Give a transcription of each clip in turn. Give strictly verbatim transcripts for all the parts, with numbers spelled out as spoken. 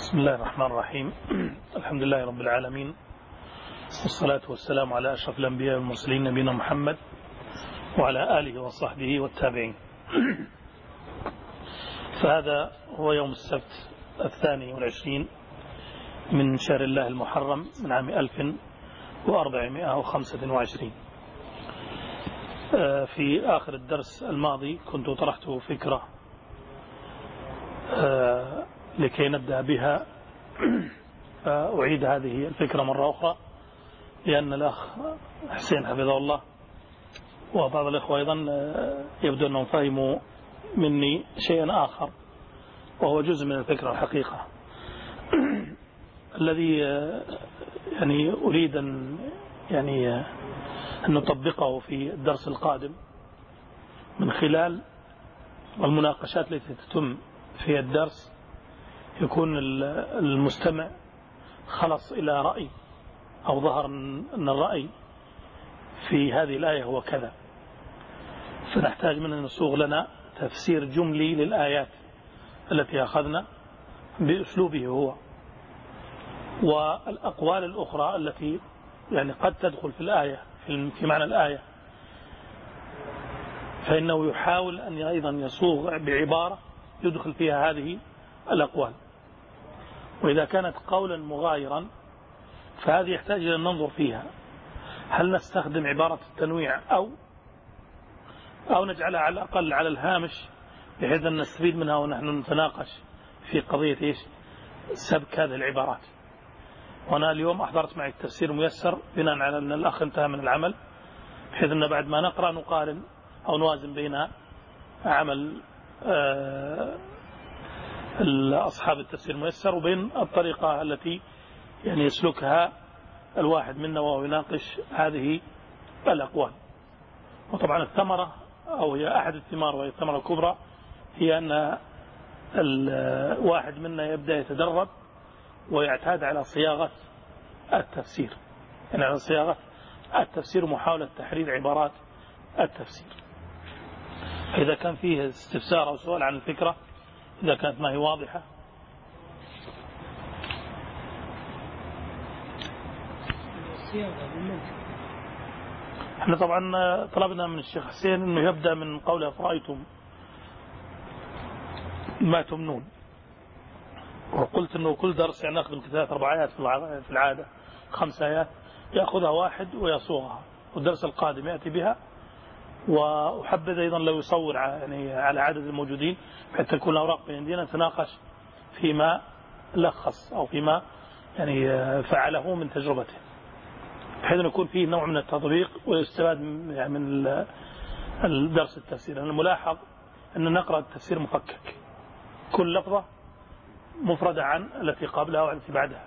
بسم الله الرحمن الرحيم. الحمد لله رب العالمين، والصلاة والسلام على أشرف الأنبياء والمرسلين نبينا محمد وعلى آله وصحبه والتابعين. فهذا هو يوم السبت الثاني والعشرين من شهر الله المحرم من عام ألف وأربعمائة وخمسة وعشرين. في آخر الدرس الماضي كنت طرحت فكرة لكي نبدأ بها، فأعيد هذه الفكرة مرة أخرى لأن الأخ حسين حفظه الله وبعض الإخوة أيضا يبدو أنهم فهموا مني شيئا آخر، وهو جزء من الفكرة الحقيقة الذي يعني أريد أن يعني أن نطبقه في الدرس القادم من خلال المناقشات التي تتم في الدرس. يكون المستمع خلص إلى رأي أو ظهر أن الرأي في هذه الآية هو كذا، فنحتاج منه نصوغ لنا تفسير جملي للآيات التي أخذنا بأسلوبه هو، والأقوال الأخرى التي يعني قد تدخل في الآية في معنى الآية، فإنه يحاول أن أيضا يصوغ بعبارة يدخل فيها هذه الأقوال. وإذا كانت قولا مغايرا فهذه يحتاج أن ننظر فيها، هل نستخدم عبارة التنويع أو أو نجعلها على الأقل على الهامش بحيث أن نستفيد منها ونحن نتناقش في قضية إيش سبك هذه العبارات. وأنا اليوم أحضرت معي التفسير ميسر بناء على أن الأخ انتهى من العمل، بحيث أن بعد ما نقرأ نقارن أو نوازن بين عمل أصحاب التفسير الميسر وبين الطريقة التي يعني يسلكها الواحد منا وهو يناقش هذه الأقوال. وطبعا الثمرة أو هي أحد الثمار وهي الثمرة الكبرى هي أن الواحد منا يبدأ يتدرب ويعتاد على صياغة التفسير، يعني على صياغة التفسير ومحاولة تحرير عبارات التفسير. إذا كان فيه استفسار أو سؤال عن الفكرة، إذا كانت ما هي واضحة. احنا طبعا طلبنا من الشيخ حسين انه يبدأ من قوله فرأيتم ما تمنون، وقلت انه كل درس يعني ناخذ من ثلاث اربع ايات في العادة، خمس ايات ياخذها واحد ويصوغها، والدرس القادم ياتي بها. وأحبذ أيضا لو يصور يعني على عدد الموجودين حتى تكون الأوراق بين يدينا نتناقش فيما لخص أو فيما يعني فعله من تجربته، بحيث أن يكون فيه نوع من التطبيق ويستفاد يعني من الدرس التفسير. لأن الملاحظ أن نقرأ التفسير مفكك، كل لفظة مفردة عن التي قبلها والتي بعدها،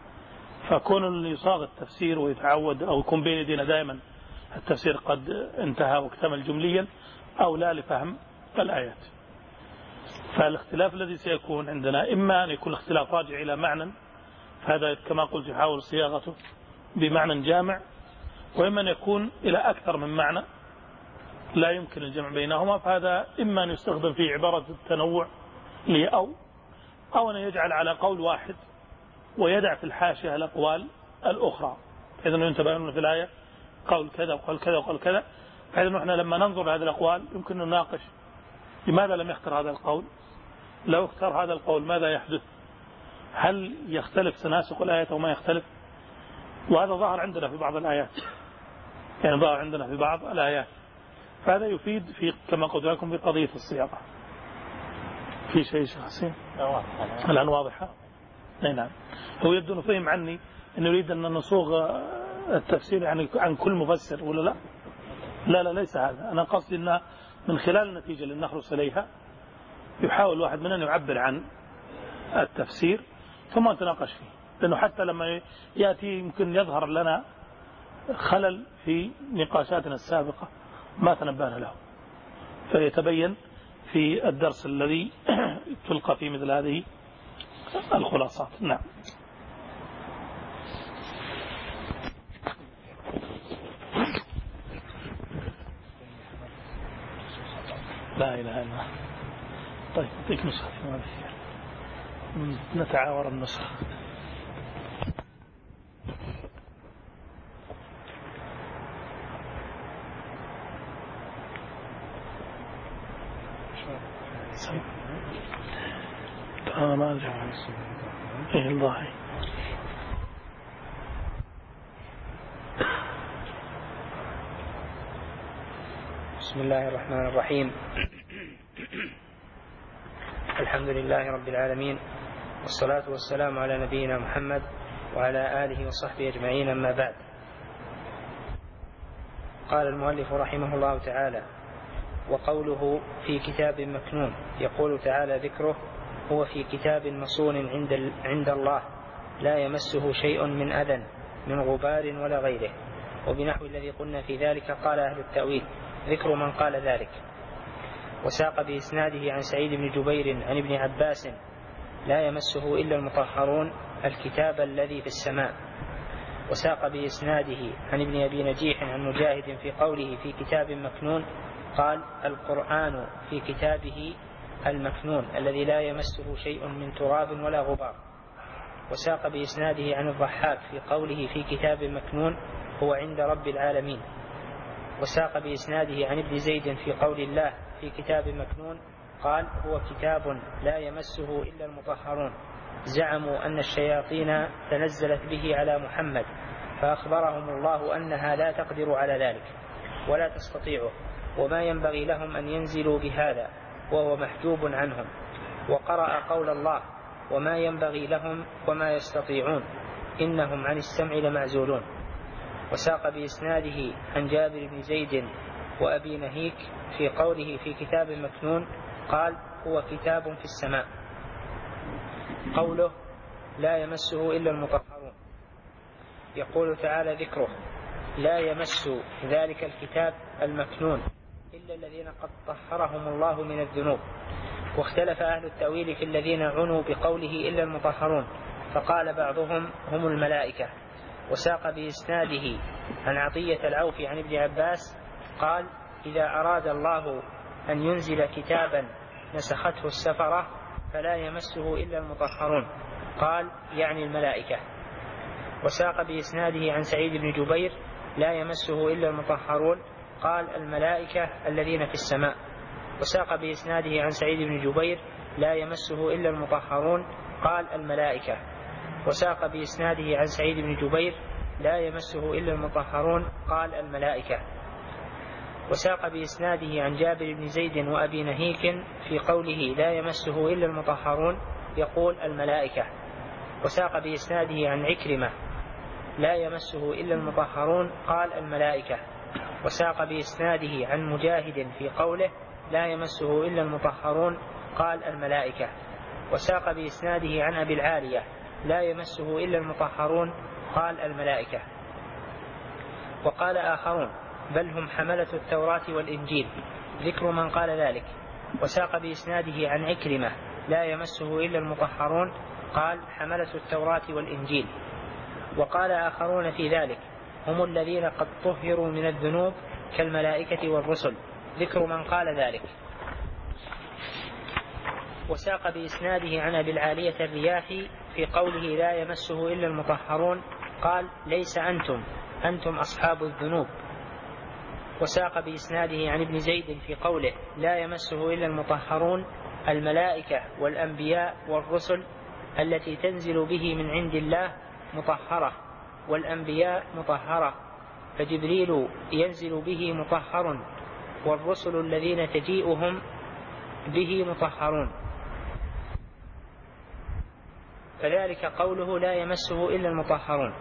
فكون يصاغ التفسير ويتعود أو يكون بين يدينا دائما التفسير قد انتهى واكتمل جمليا أو لا لفهم الآيات. فالاختلاف الذي سيكون عندنا إما أن يكون اختلاف راجع إلى معنى، فهذا كما قلت يحاول صياغته بمعنى جامع، وإما أن يكون إلى أكثر من معنى لا يمكن الجمع بينهما، فهذا إما أن يستخدم في عبارة التنوع لي أو أو أن يجعل على قول واحد ويدع في الحاشية الأقوال الأخرى، إذا ينتبه أنه في الآية قول كذا وقول كذا وقول كذا، بحيث أنه إحنا لما ننظر هذه الأقوال يمكن نناقش لماذا لم يختار هذا القول، لو اختار هذا القول ماذا يحدث، هل يختلف تناسق الآيات أو ما يختلف. وهذا ظهر عندنا في بعض الآيات، يعني ظهر عندنا في بعض الآيات، فهذا يفيد في كما قلت لكم في قضية الصياغة. في شيء شخصي الآن واضحة؟ نعم. هو يبدو أنه فهم عني أنه يريد أن نصوغ التفسير يعني عن كل مفسر ولا لا؟ لا لا ليس هذا. أنا قصدي أن من خلال النتيجة اللي نخلص إليها يحاول واحد مننا يعبر عن التفسير ثم نتناقش فيه، لأنه حتى لما يأتي يمكن يظهر لنا خلل في نقاشاتنا السابقة ما تنبهنا له، فيتبين في الدرس الذي تلقى فيه مثل هذه الخلاصات. نعم. لا إله إلا الله. طيب أعطيك نسخة ما فيها. نتعاور النسخ. أنا ما أرجع إيه الله. بسم الله الرحمن الرحيم. الحمد لله رب العالمين، والصلاة والسلام على نبينا محمد وعلى آله وصحبه أجمعين، أما بعد. قال المؤلف رحمه الله تعالى: وقوله في كتاب مكنون، يقول تعالى ذكره: هو في كتاب مصون عند, عند الله لا يمسه شيء من أذى من غبار ولا غيره. وبنحو الذي قلنا في ذلك قال أهل التأويل: ذكر من قال ذلك. وساق بإسناده عن سعيد بن جبير عن ابن عباس: لا يمسه إلا المطهرون الكتاب الذي في السماء. وساق بإسناده عن ابن أبي نجيح عن مجاهد في قوله في كتاب مكنون قال: القرآن في كتابه المكنون الذي لا يمسه شيء من تراب ولا غبار. وساق بإسناده عن الضحاك في قوله في كتاب مكنون هو عند رب العالمين. وساق بإسناده عن ابن زيد في قول الله في كتاب مكنون قال: هو كتاب لا يمسه إلا المطهرون. زعموا أن الشياطين تنزلت به على محمد، فأخبرهم الله أنها لا تقدر على ذلك ولا تستطيعه، وما ينبغي لهم أن ينزلوا بهذا، وهو محجوب عنهم. وقرأ قول الله: وما ينبغي لهم وما يستطيعون إنهم عن السمع لمعزولون. وساق بإسناده عن جابر بن زيد وأبي نهيك في قوله في كتاب مكنون قال: هو كتاب في السماء. قوله لا يمسه إلا المطهرون، يقول تعالى ذكره: لا يمس ذلك الكتاب المكنون إلا الذين قد طهرهم الله من الذنوب. واختلف أهل التأويل في الذين عنوا بقوله إلا المطهرون، فقال بعضهم هم الملائكة. وساق بإسناده عن عطية العوف عن ابن عباس قال: إذا أراد الله أن ينزل كتابا نسخته السفرة فلا يمسه إلا المطهرون، قال يعني الملائكة. وساق بإسناده عن سعيد بن جبير: لا يمسه إلا المطهرون، قال الملائكة الذين في السماء. وساق بإسناده عن سعيد بن جبير: لا يمسه إلا المطهرون، قال الملائكة. وساق بإسناده عن سعيد بن جبير: لا يمسه إلا المطهرون، قال الملائكة. وساق بإسناده عن جابر بن زيد وأبي نهيك في قوله لا يمسه إلا المطهرون يقول الملائكة. وساق بإسناده عن عكرمة: لا يمسه إلا المطهرون، قال الملائكة. وساق بإسناده عن مجاهد في قوله لا يمسه إلا المطهرون، قال الملائكة. وساق بإسناده عن أبي العالية: لا يمسه إلا المطهرون، قال الملائكة. وقال آخرون: بل هم حملة التوراة والإنجيل، ذكر من قال ذلك. وساق بإسناده عن عكرمة: لا يمسه إلا المطهرون، قال حملة التوراة والإنجيل. وقال آخرون في ذلك: هم الذين قد طهروا من الذنوب كالملائكة والرسل، ذكر من قال ذلك. وساق بإسناده عن أبي العالية الرياحي في قوله لا يمسه إلا المطهرون قال ليس أنتم أنتم أصحاب الذنوب. وساق بإسناده عن ابن زيد في قوله لا يمسه إلا المطهرون الملائكة والأنبياء والرسل التي تنزل به من عند الله مطهرة، والأنبياء مطهرة، فجبريل ينزل به مطهر، والرسل الذين تجيئهم به مطهرون. فذلك قوله لا يمسه إلا المطهرون.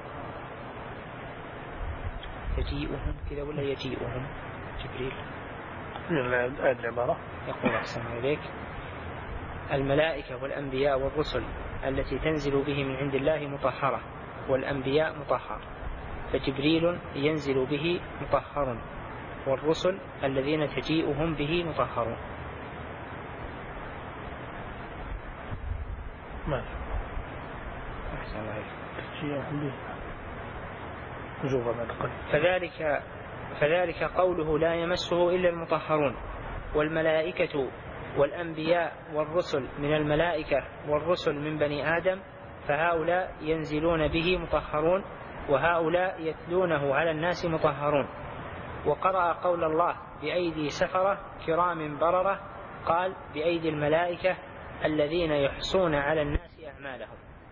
يجيئهم كذا ولا يجيئهم جبريل؟ العبارة يقول أحسن إليك: الملائكة والأنبياء والرسل التي تنزل به من عند الله مطهرة، والأنبياء مطهر، فجبريل ينزل به مطهر، والرسل الذين تجيئهم به مطهرون. ما أحسن الله إليك. فذلك, فذلك قوله لا يمسه إلا المطهرون، والملائكة والأنبياء والرسل من الملائكة والرسل من بني آدم فهؤلاء ينزلون به مطهرون، وهؤلاء يتلونه على الناس مطهرون. وقرأ قول الله بأيدي سفرة كرام بررة قال بأيدي الملائكة الذين يحصون على الناس أعمالهم.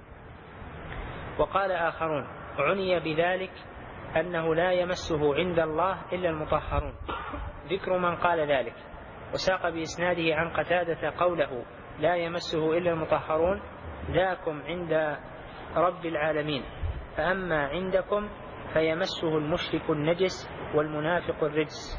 وقال آخرون عني بذلك أنه لا يمسه عند الله إلا المطهرون، ذكر من قال ذلك. وساق بإسناده عن قتادة قوله لا يمسه إلا المطهرون ذاكم عند رب العالمين، فأما عندكم فيمسه المشرك النجس والمنافق الرجس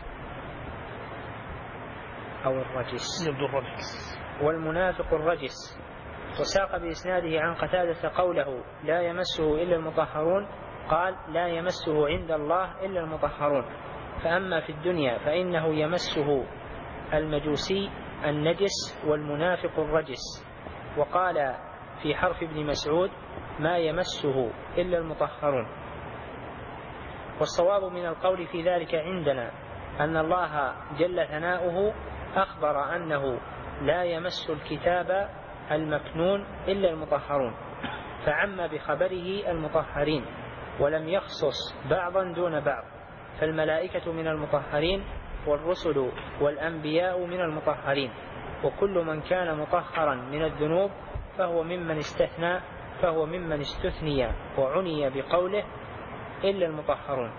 أو الرجس والمنافق الرجس. وساق بإسناده عن قتادة قوله لا يمسه إلا المطهرون قال لا يمسه عند الله إلا المطهرون، فأما في الدنيا فإنه يمسه المجوسي النجس والمنافق الرجس. وقال في حرف ابن مسعود ما يمسه إلا المطهرون. والصواب من القول في ذلك عندنا أن الله جل ثناؤه أخبر أنه لا يمس الكتاب المكنون إلا المطهرون، فعم بخبره المطهرين ولم يخصص بعضا دون بعض، فالملائكة من المطهرين والرسل والأنبياء من المطهرين، وكل من كان مطهرا من الذنوب فهو ممن استثنى فهو ممن استثني وعني بقوله إلا المطهرون.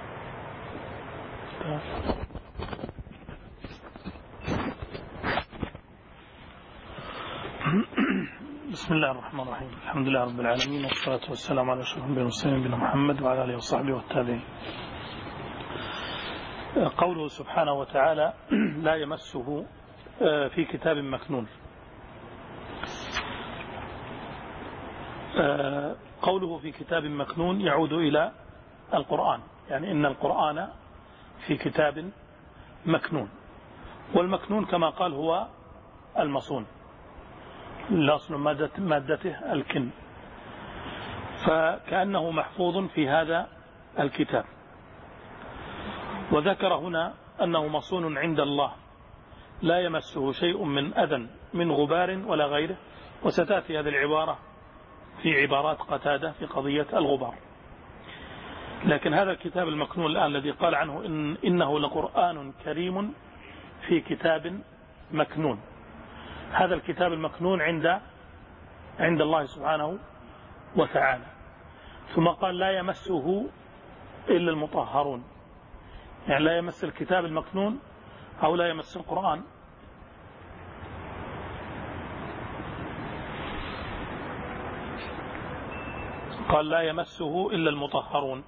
بسم الله الرحمن الرحيم، الحمد لله رب العالمين، والصلاة والسلام على أشرف الأنبياء والمرسلين نبينا محمد وعلى آله وصحبه والتابعين. قوله سبحانه وتعالى لا يمسه في كتاب مكنون، قوله في كتاب مكنون يعود إلى القرآن، يعني إن القرآن في كتاب مكنون، والمكنون كما قال هو المصون، الأصل مادته الكن، فكأنه محفوظ في هذا الكتاب. وذكر هنا أنه مصون عند الله لا يمسه شيء من أذى من غبار ولا غيره، وستأتي هذه العبارة في عبارات قتادة في قضية الغبار. لكن هذا الكتاب المكنون الآن الذي قال عنه إن إنه لقرآن كريم في كتاب مكنون، هذا الكتاب المكنون عند عند الله سبحانه وتعالى. ثم قال لا يمسه إلا المطهرون، يعني لا يمس الكتاب المكنون أو لا يمس القرآن. قال لا يمسه إلا المطهرون.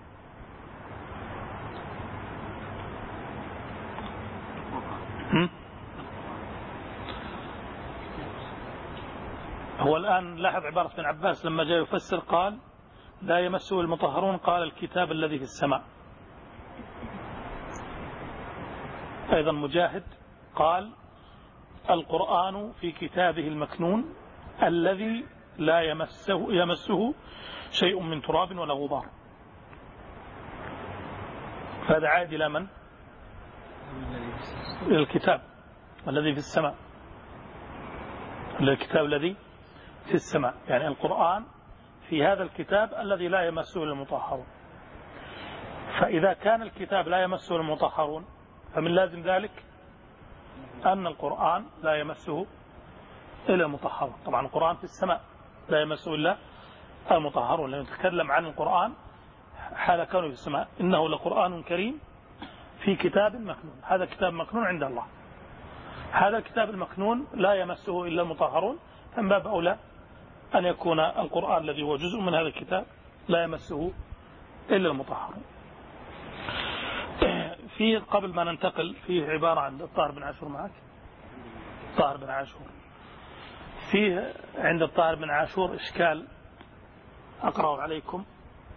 هو الآن لاحظ عبارة ابن عباس لما جاء يفسر قال لا يمسه المطهرون، قال الكتاب الذي في السماء. أيضا مجاهد قال القرآن في كتابه المكنون الذي لا يمسه, يمسه شيء من تراب ولا غبار. فهذا عاد إلى من؟ إلى الكتاب الذي في السماء، الكتاب الذي في السماء، يعني القرآن في هذا الكتاب الذي لا يمسه المطهرون. فإذا كان الكتاب لا يمسه المطهرون فمن لازم ذلك أن القرآن لا يمسه إلا المطهرون. طبعا القرآن في السماء لا يمسه إلا المطهرون، لأنه نتكلم عن القرآن حال كونه في السماء، إنه لقرآن كريم في كتاب مكنون، هذا كتاب مكنون عند الله، هذا الكتاب المكنون لا يمسه إلا المطهرون، فمن باب أولى أن يكون القرآن الذي هو جزء من هذا الكتاب لا يمسه إلا المطهرون. في قبل ما ننتقل فيه عبارة عند الطاهر بن عاشور، معك طاهر بن عاشور، فيه عند الطاهر بن عاشور إشكال أقرأ عليكم.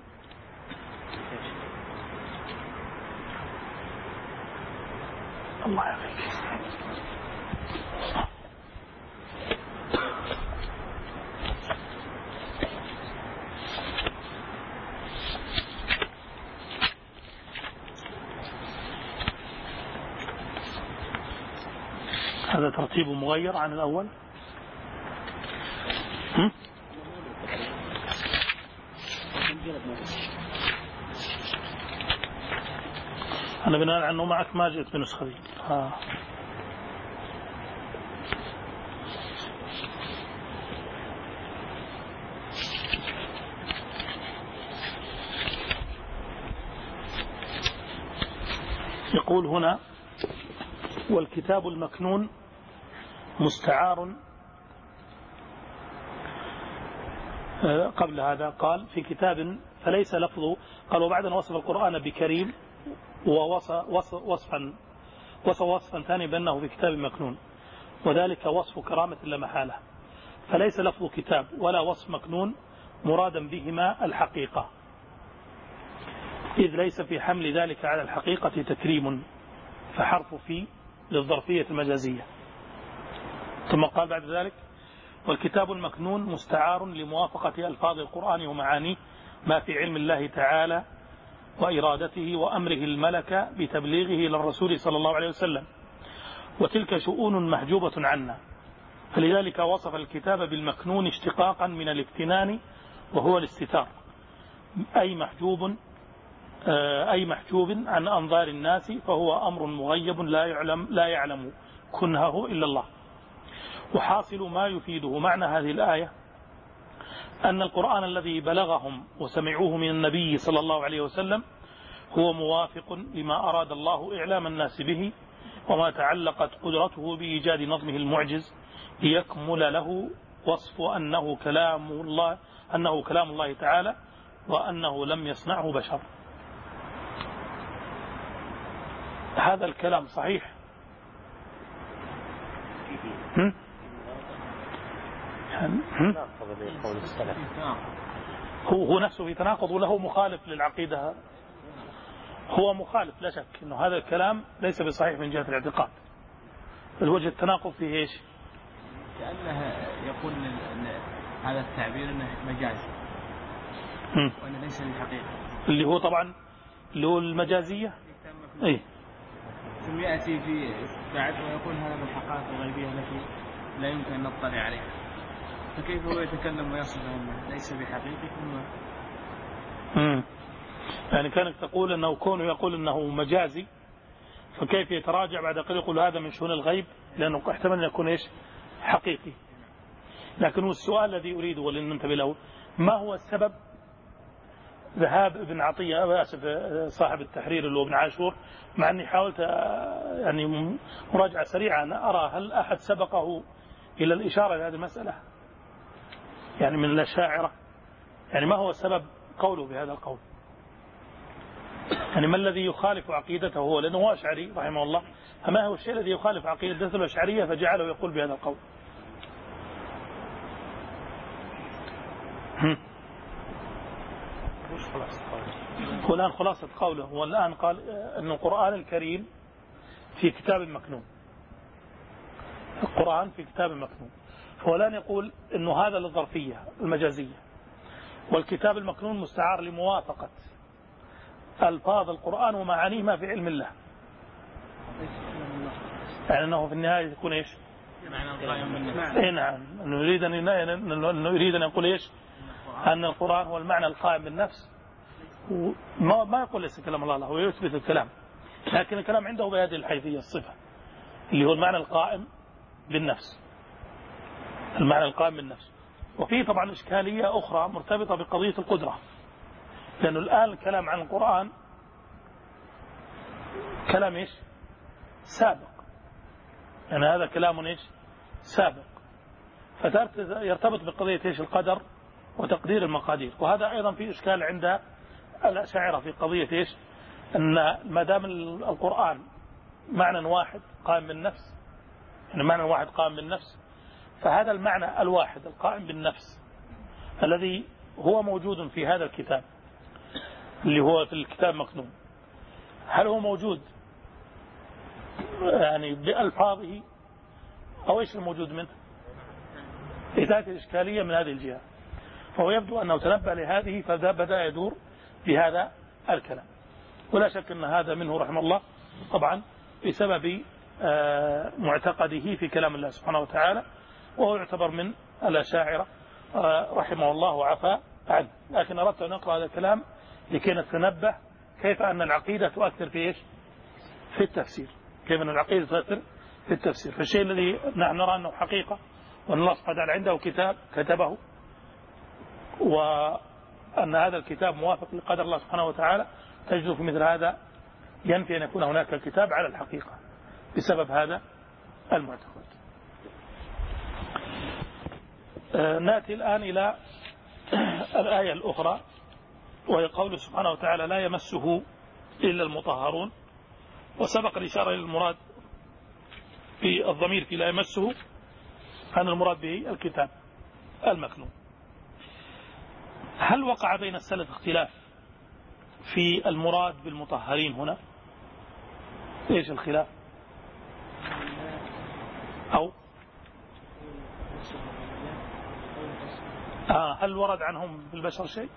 الله يعافيك. هذا ترتيبه مغير عن الأول. هم؟ أنا بناء عنه معك ما جئت بنسخة دي. ها. يقول هنا: والكتاب المكنون مستعار. قبل هذا قال في كتاب فليس لفظه، قال وبعد أن وصف القرآن بكريم ووصفا وصفا وصفا ثاني بأنه في كتاب مكنون، وذلك وصف كرامة لا محالة، فليس لفظ كتاب ولا وصف مكنون مرادا بهما الحقيقة، إذ ليس في حمل ذلك على الحقيقة تكريم، فحرف في للظرفية المجازية. ثم قال بعد ذلك: والكتاب المكنون مستعار لموافقة ألفاظ القرآن ومعانيه ما في علم الله تعالى وإرادته وأمره الملك بتبليغه للرسول صلى الله عليه وسلم، وتلك شؤون محجوبة عنا، فلذلك وصف الكتاب بالمكنون اشتقاقا من الاكتنان وهو الاستتار، أي محجوب أي محجوب عن أنظار الناس، فهو أمر مغيب لا يعلم لا يعلم كنهه إلا الله. وحاصل ما يفيده معنى هذه الآية أن القرآن الذي بلغهم وسمعوه من النبي صلى الله عليه وسلم هو موافق لما أراد الله إعلام الناس به، وما تعلقت قدرته بإيجاد نظمه المعجز ليكمل له وصف أنه كلام الله أنه كلام الله تعالى وأنه لم يصنعه بشر. هذا الكلام صحيح؟ هم؟ هم؟ هو هو نفسه في تناقض وله مخالف للعقيدة. هو مخالف لا شك إنه هذا الكلام ليس بصحيح من جهة الاعتقاد. الوجه التناقض فيه إيش؟ لأنه يقول هذا التعبير أنه مجازي وأنه ليس بالحقيقة، اللي هو طبعا اللي هو المجازية. إيه. ثم يأتي في بعد ويقول هذا من الحقائق الغيبية التي لا يمكن أن نطلع عليها، فكيف هو يتكلم ويصف أنه ليس بحقيقي؟ ثم امم يعني كانك تقول أنه كونه يقول أنه مجازي، فكيف يتراجع بعد قليل يقول هذا من شؤون الغيب، لأنه احتمل أن يكون إيش حقيقي. لكن هو السؤال الذي أريده والذي ننتبه له: ما هو السبب ذهاب ابن عطية آسف صاحب التحرير اللي هو ابن عاشور، مع أني حاولت يعني مراجعة سريعة أنا أرى هل أحد سبقه إلى الإشارة لهذه المسألة يعني من الأشاعرة؟ يعني ما هو السبب قوله بهذا القول؟ يعني ما الذي يخالف عقيدته هو؟ لأنه هو أشعري رحمه الله، فما هو الشيء الذي يخالف عقيدته الأشعرية فجعله يقول بهذا القول؟ هو الآن خلاصة قوله، هو الآن قال أن القرآن الكريم في كتاب مكنون، القرآن في كتاب مكنون، فهو الآن يقول أنه هذا للظرفية المجازية، والكتاب المكنون مستعار لموافقة ألفاظ القرآن ومعانيه ما في علم الله، يعني أنه في النهاية يكون إيش؟ إيه نعم، أنه يريد أن يريد أن يقول إيش؟ أن القرآن هو المعنى القائم بالنفس، وما ما يقول ليس كلام الله، هو يثبت الكلام، لكن الكلام عنده بهذه الحيثية الصفة اللي هو المعنى القائم بالنفس، المعنى القائم بالنفس. وفيه طبعا إشكالية أخرى مرتبطة بقضية القدرة، لأنه الآن الكلام عن القرآن كلام إيش سابق، يعني هذا كلام إيش سابق، فيرتبط بقضية إيش القدر وتقدير المقادير. وهذا أيضا في إشكال عند الأشاعرة في قضية إيش أن ما دام القرآن معنى واحد قائم بالنفس، يعني معنى واحد قائم بالنفس، فهذا المعنى الواحد القائم بالنفس الذي هو موجود في هذا الكتاب اللي هو في الكتاب مكنون، هل هو موجود يعني بألفاظه أو إيش الموجود منه؟ إذاك الإشكالية من هذه الجهة، فهو يبدو أنه تنبأ لهذه فبدأ يدور بهذا الكلام، ولا شك أن هذا منه رحمه الله طبعا بسبب معتقده في كلام الله سبحانه وتعالى، وهو يعتبر من الأشاعرة رحمه الله وعفى عنه. لكن أردت أن أقرأ هذا الكلام لكي نتنبه كيف أن العقيدة تؤثر في إيش؟ في التفسير. كيف أن العقيدة تؤثر في التفسير. فالشيء الذي نحن نرى أنه حقيقة وأن الله سبحانه وتعالى عنده كتاب كتبه، وأن هذا الكتاب موافق لقدر الله سبحانه وتعالى، تجد في مثل هذا ينفي أن يكون هناك الكتاب على الحقيقة بسبب هذا المعتقد. نأتي الآن إلى الآية الأخرى، وهي قوله سبحانه وتعالى لا يمسه إلا المطهرون. وسبق الإشارة إلى المراد في الضمير في لا يمسه أن المراد به الكتاب المكنون. هل وقع بين السلف اختلاف في المراد بالمطهرين هنا؟ إيش الخلاف؟ أو آه هل ورد عنهم بالبشر شيء؟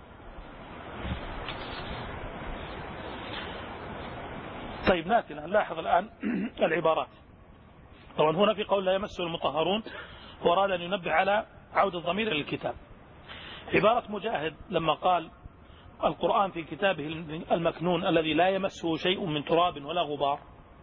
طيب نأتي نلاحظ الآن العبارات. طبعا هنا في قول لا يمسه المطهرون وراد أن ينبه على عودة الضمير للكتاب. عبارة مجاهد لما قال القرآن في كتابه المكنون الذي لا يمسه شيء من تراب ولا غبار،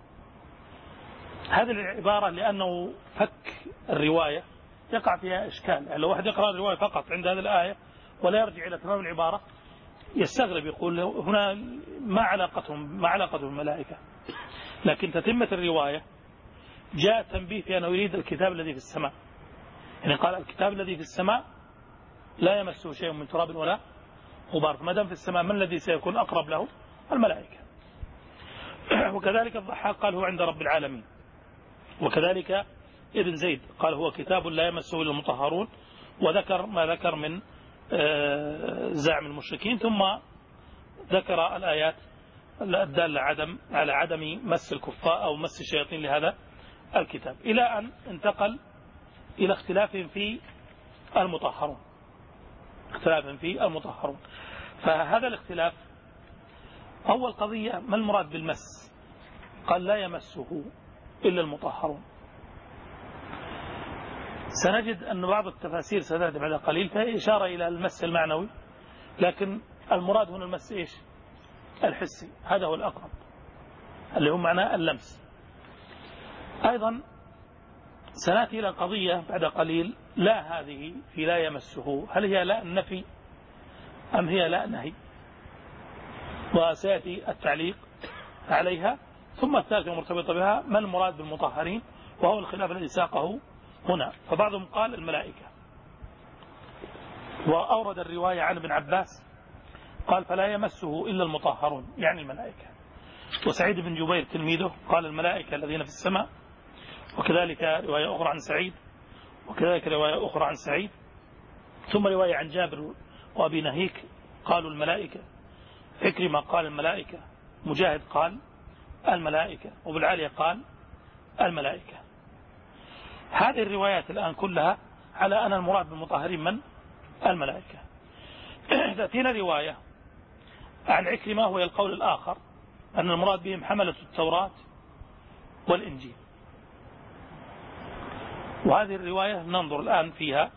هذه العبارة لأنه فك الرواية يقع فيها إشكال. يعني لو واحد يقرأ الرواية فقط عند هذه الآية ولا يرجع إلى تمام العبارة يستغرب، يقول هنا ما علاقتهم ما علاقة الملائكة. لكن تتمة الرواية جاء تنبيه في أنه يريد الكتاب الذي في السماء. يعني قال الكتاب الذي في السماء لا يمسه شيء من تراب ولا غبار، ما دام في السماء من الذي سيكون أقرب له؟ الملائكة. وكذلك الضحاك قال هو عند رب العالمين. وكذلك ابن زيد قال هو كتاب لا يمسه إلا المطهرون، وذكر ما ذكر من زعم المشركين، ثم ذكر الآيات الدالة عدم على عدم مس الكفار أو مس الشياطين لهذا الكتاب، إلى أن انتقل إلى اختلاف في المطهرون. اختلاف في المطهرون. فهذا الاختلاف، أول قضية ما المراد بالمس؟ قال لا يمسه إلا المطهرون. سنجد أن بعض التفاسير ستأتي بعد قليل فهي إشارة إلى المس المعنوي، لكن المراد هنا المس إيش؟ الحسي. هذا هو الأقرب اللي هو معناه اللمس. أيضا سنأتي إلى قضية بعد قليل، لا هذه في لا يمسه هل هي لا النفي أم هي لا نهي؟ وسيأتي التعليق عليها. ثم الثالثة مرتبطة بها ما المراد بالمطهرين، وهو الخلاف الذي ساقه هنا. فبعضهم قال الملائكة، وأورد الرواية عن ابن عباس قال فلا يمسه إلا المطهرون يعني الملائكة. وسعيد بن جبير تلميذه قال الملائكة الذين في السماء. وكذلك رواية أخرى عن سعيد، وكذلك رواية أخرى عن سعيد، ثم رواية عن جابر وأبي نهيك قالوا الملائكة. عكرمة قال الملائكة، مجاهد قال الملائكة، وبالعالية قال الملائكة. هذه الروايات الآن كلها على أن المراد بالمطهرين من؟ الملائكة. تأتينا رواية عن عكرمة وهي القول الآخر أن المراد بهم حملة التوراة والإنجيل. وهذه الرواية ننظر الآن فيها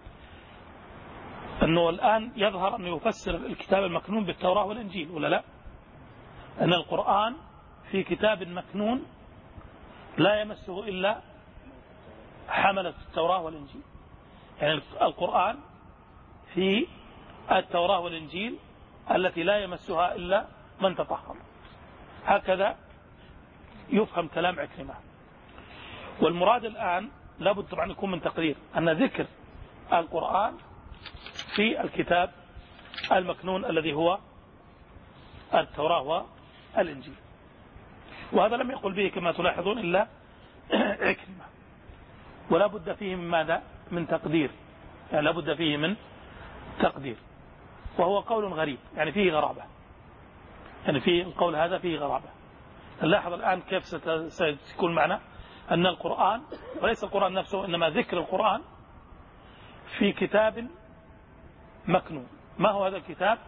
أنه الآن يظهر أنه يفسر الكتاب المكنون بالتوراة والإنجيل ولا لا؟ أن القرآن في كتاب مكنون لا يمسه إلا حملة التوراة والإنجيل. يعني القرآن في التوراة والإنجيل التي لا يمسها إلا من تطهر. هكذا يفهم كلام عكرمة. والمراد الآن لابد طبعا يكون من تقرير أن ذكر القرآن في الكتاب المكنون الذي هو التوراة والإنجيل. وهذا لم يقل به كما تلاحظون إلا عكرمة. ولا بد فيه من ماذا؟ من تقدير. يعني لا بد فيه من تقدير، وهو قول غريب يعني فيه غرابة. يعني فيه القول هذا فيه غرابة. نلاحظ الآن كيف ستكون معنا أن القرآن وليس القرآن نفسه إنما ذكر القرآن في كتاب مكنون. ما هو هذا الكتاب؟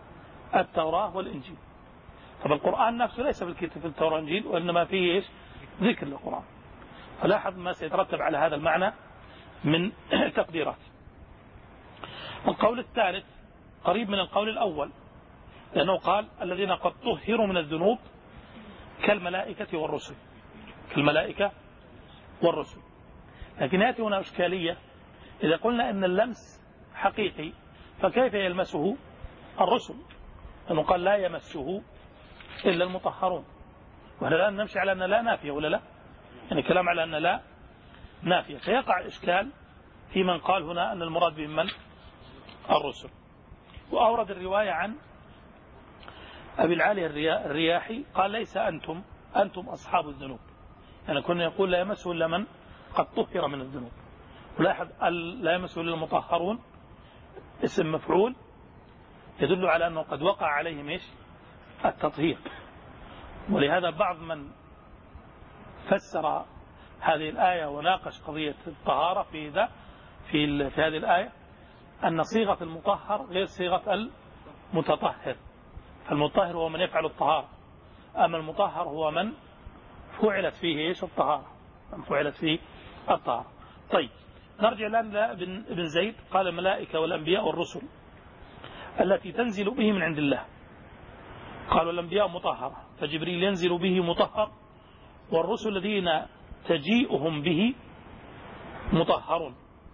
التوراة والإنجيل. طب القرآن نفسه ليس في الكتاب في التوراة والإنجيل، وإنما فيه إيش؟ ذكر للقرآن. فلاحظ ما سيترتب على هذا المعنى من تقديرات. القول الثالث قريب من القول الأول، لأنه قال الذين قد طهروا من الذنوب كالملائكة والرسل، كالملائكة والرسل. لكن يأتي هنا إشكالية، إذا قلنا أن اللمس حقيقي فكيف يلمسه الرسل؟ لأنه قال لا يمسه إلا المطهرون، وهذا الآن نمشي على أن لا نافية ولا لا؟ يعني كلام على أن لا نافية، فيقع إشكال في من قال هنا أن المراد بهم من؟ الرسل. وأورد الرواية عن أبي العالي الرياحي قال ليس أنتم أنتم أصحاب الذنوب، يعني كنا يقول لا يمسه إلا من قد طهر من الذنوب. ولاحظ لا يمسه إلا المطهرون اسم مفعول يدل على أنه قد وقع عليهم إيش؟ التطهير. ولهذا بعض من فسر هذه الآية وناقش قضية الطهارة في ذا في, في هذه الآية أن صيغة المطهر غير صيغة المتطهر. المطهر هو من يفعل الطهارة، أما المطهر هو من فعلت فيه إيش؟ الطهارة، من فعلت فيه الطهارة. طيب نرجع الآن لابن زيد، قال الملائكة والأنبياء والرسل التي تنزل به من عند الله. قالوا الأنبياء مطهرة فجبريل ينزل به مطهر، والرسل الذين تجيئهم به مطهرون،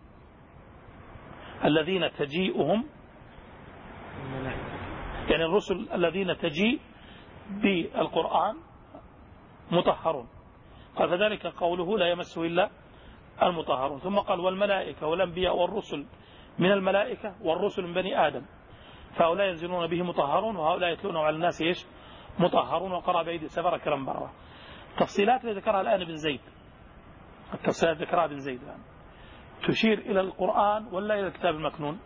الذين تجيئهم يعني الرسل الذين تجيء بالقرآن مطهرون. قال فذلك قوله لا يمسه إلا المطهرون. ثم قال والملائكة والأنبياء والرسل من الملائكة والرسل من بني آدم، فهؤلاء ينزلون به مطهرون وهؤلاء يتلون على الناس إيش؟ مطهرون. وقرأ بأيدي سفر كلام برا. تفصيلات اللي ذكرها الآن ابن زيد، التفصيلات ذكرها ابن زيد الآن تشير إلى القرآن ولا إلى الكتاب المكنون؟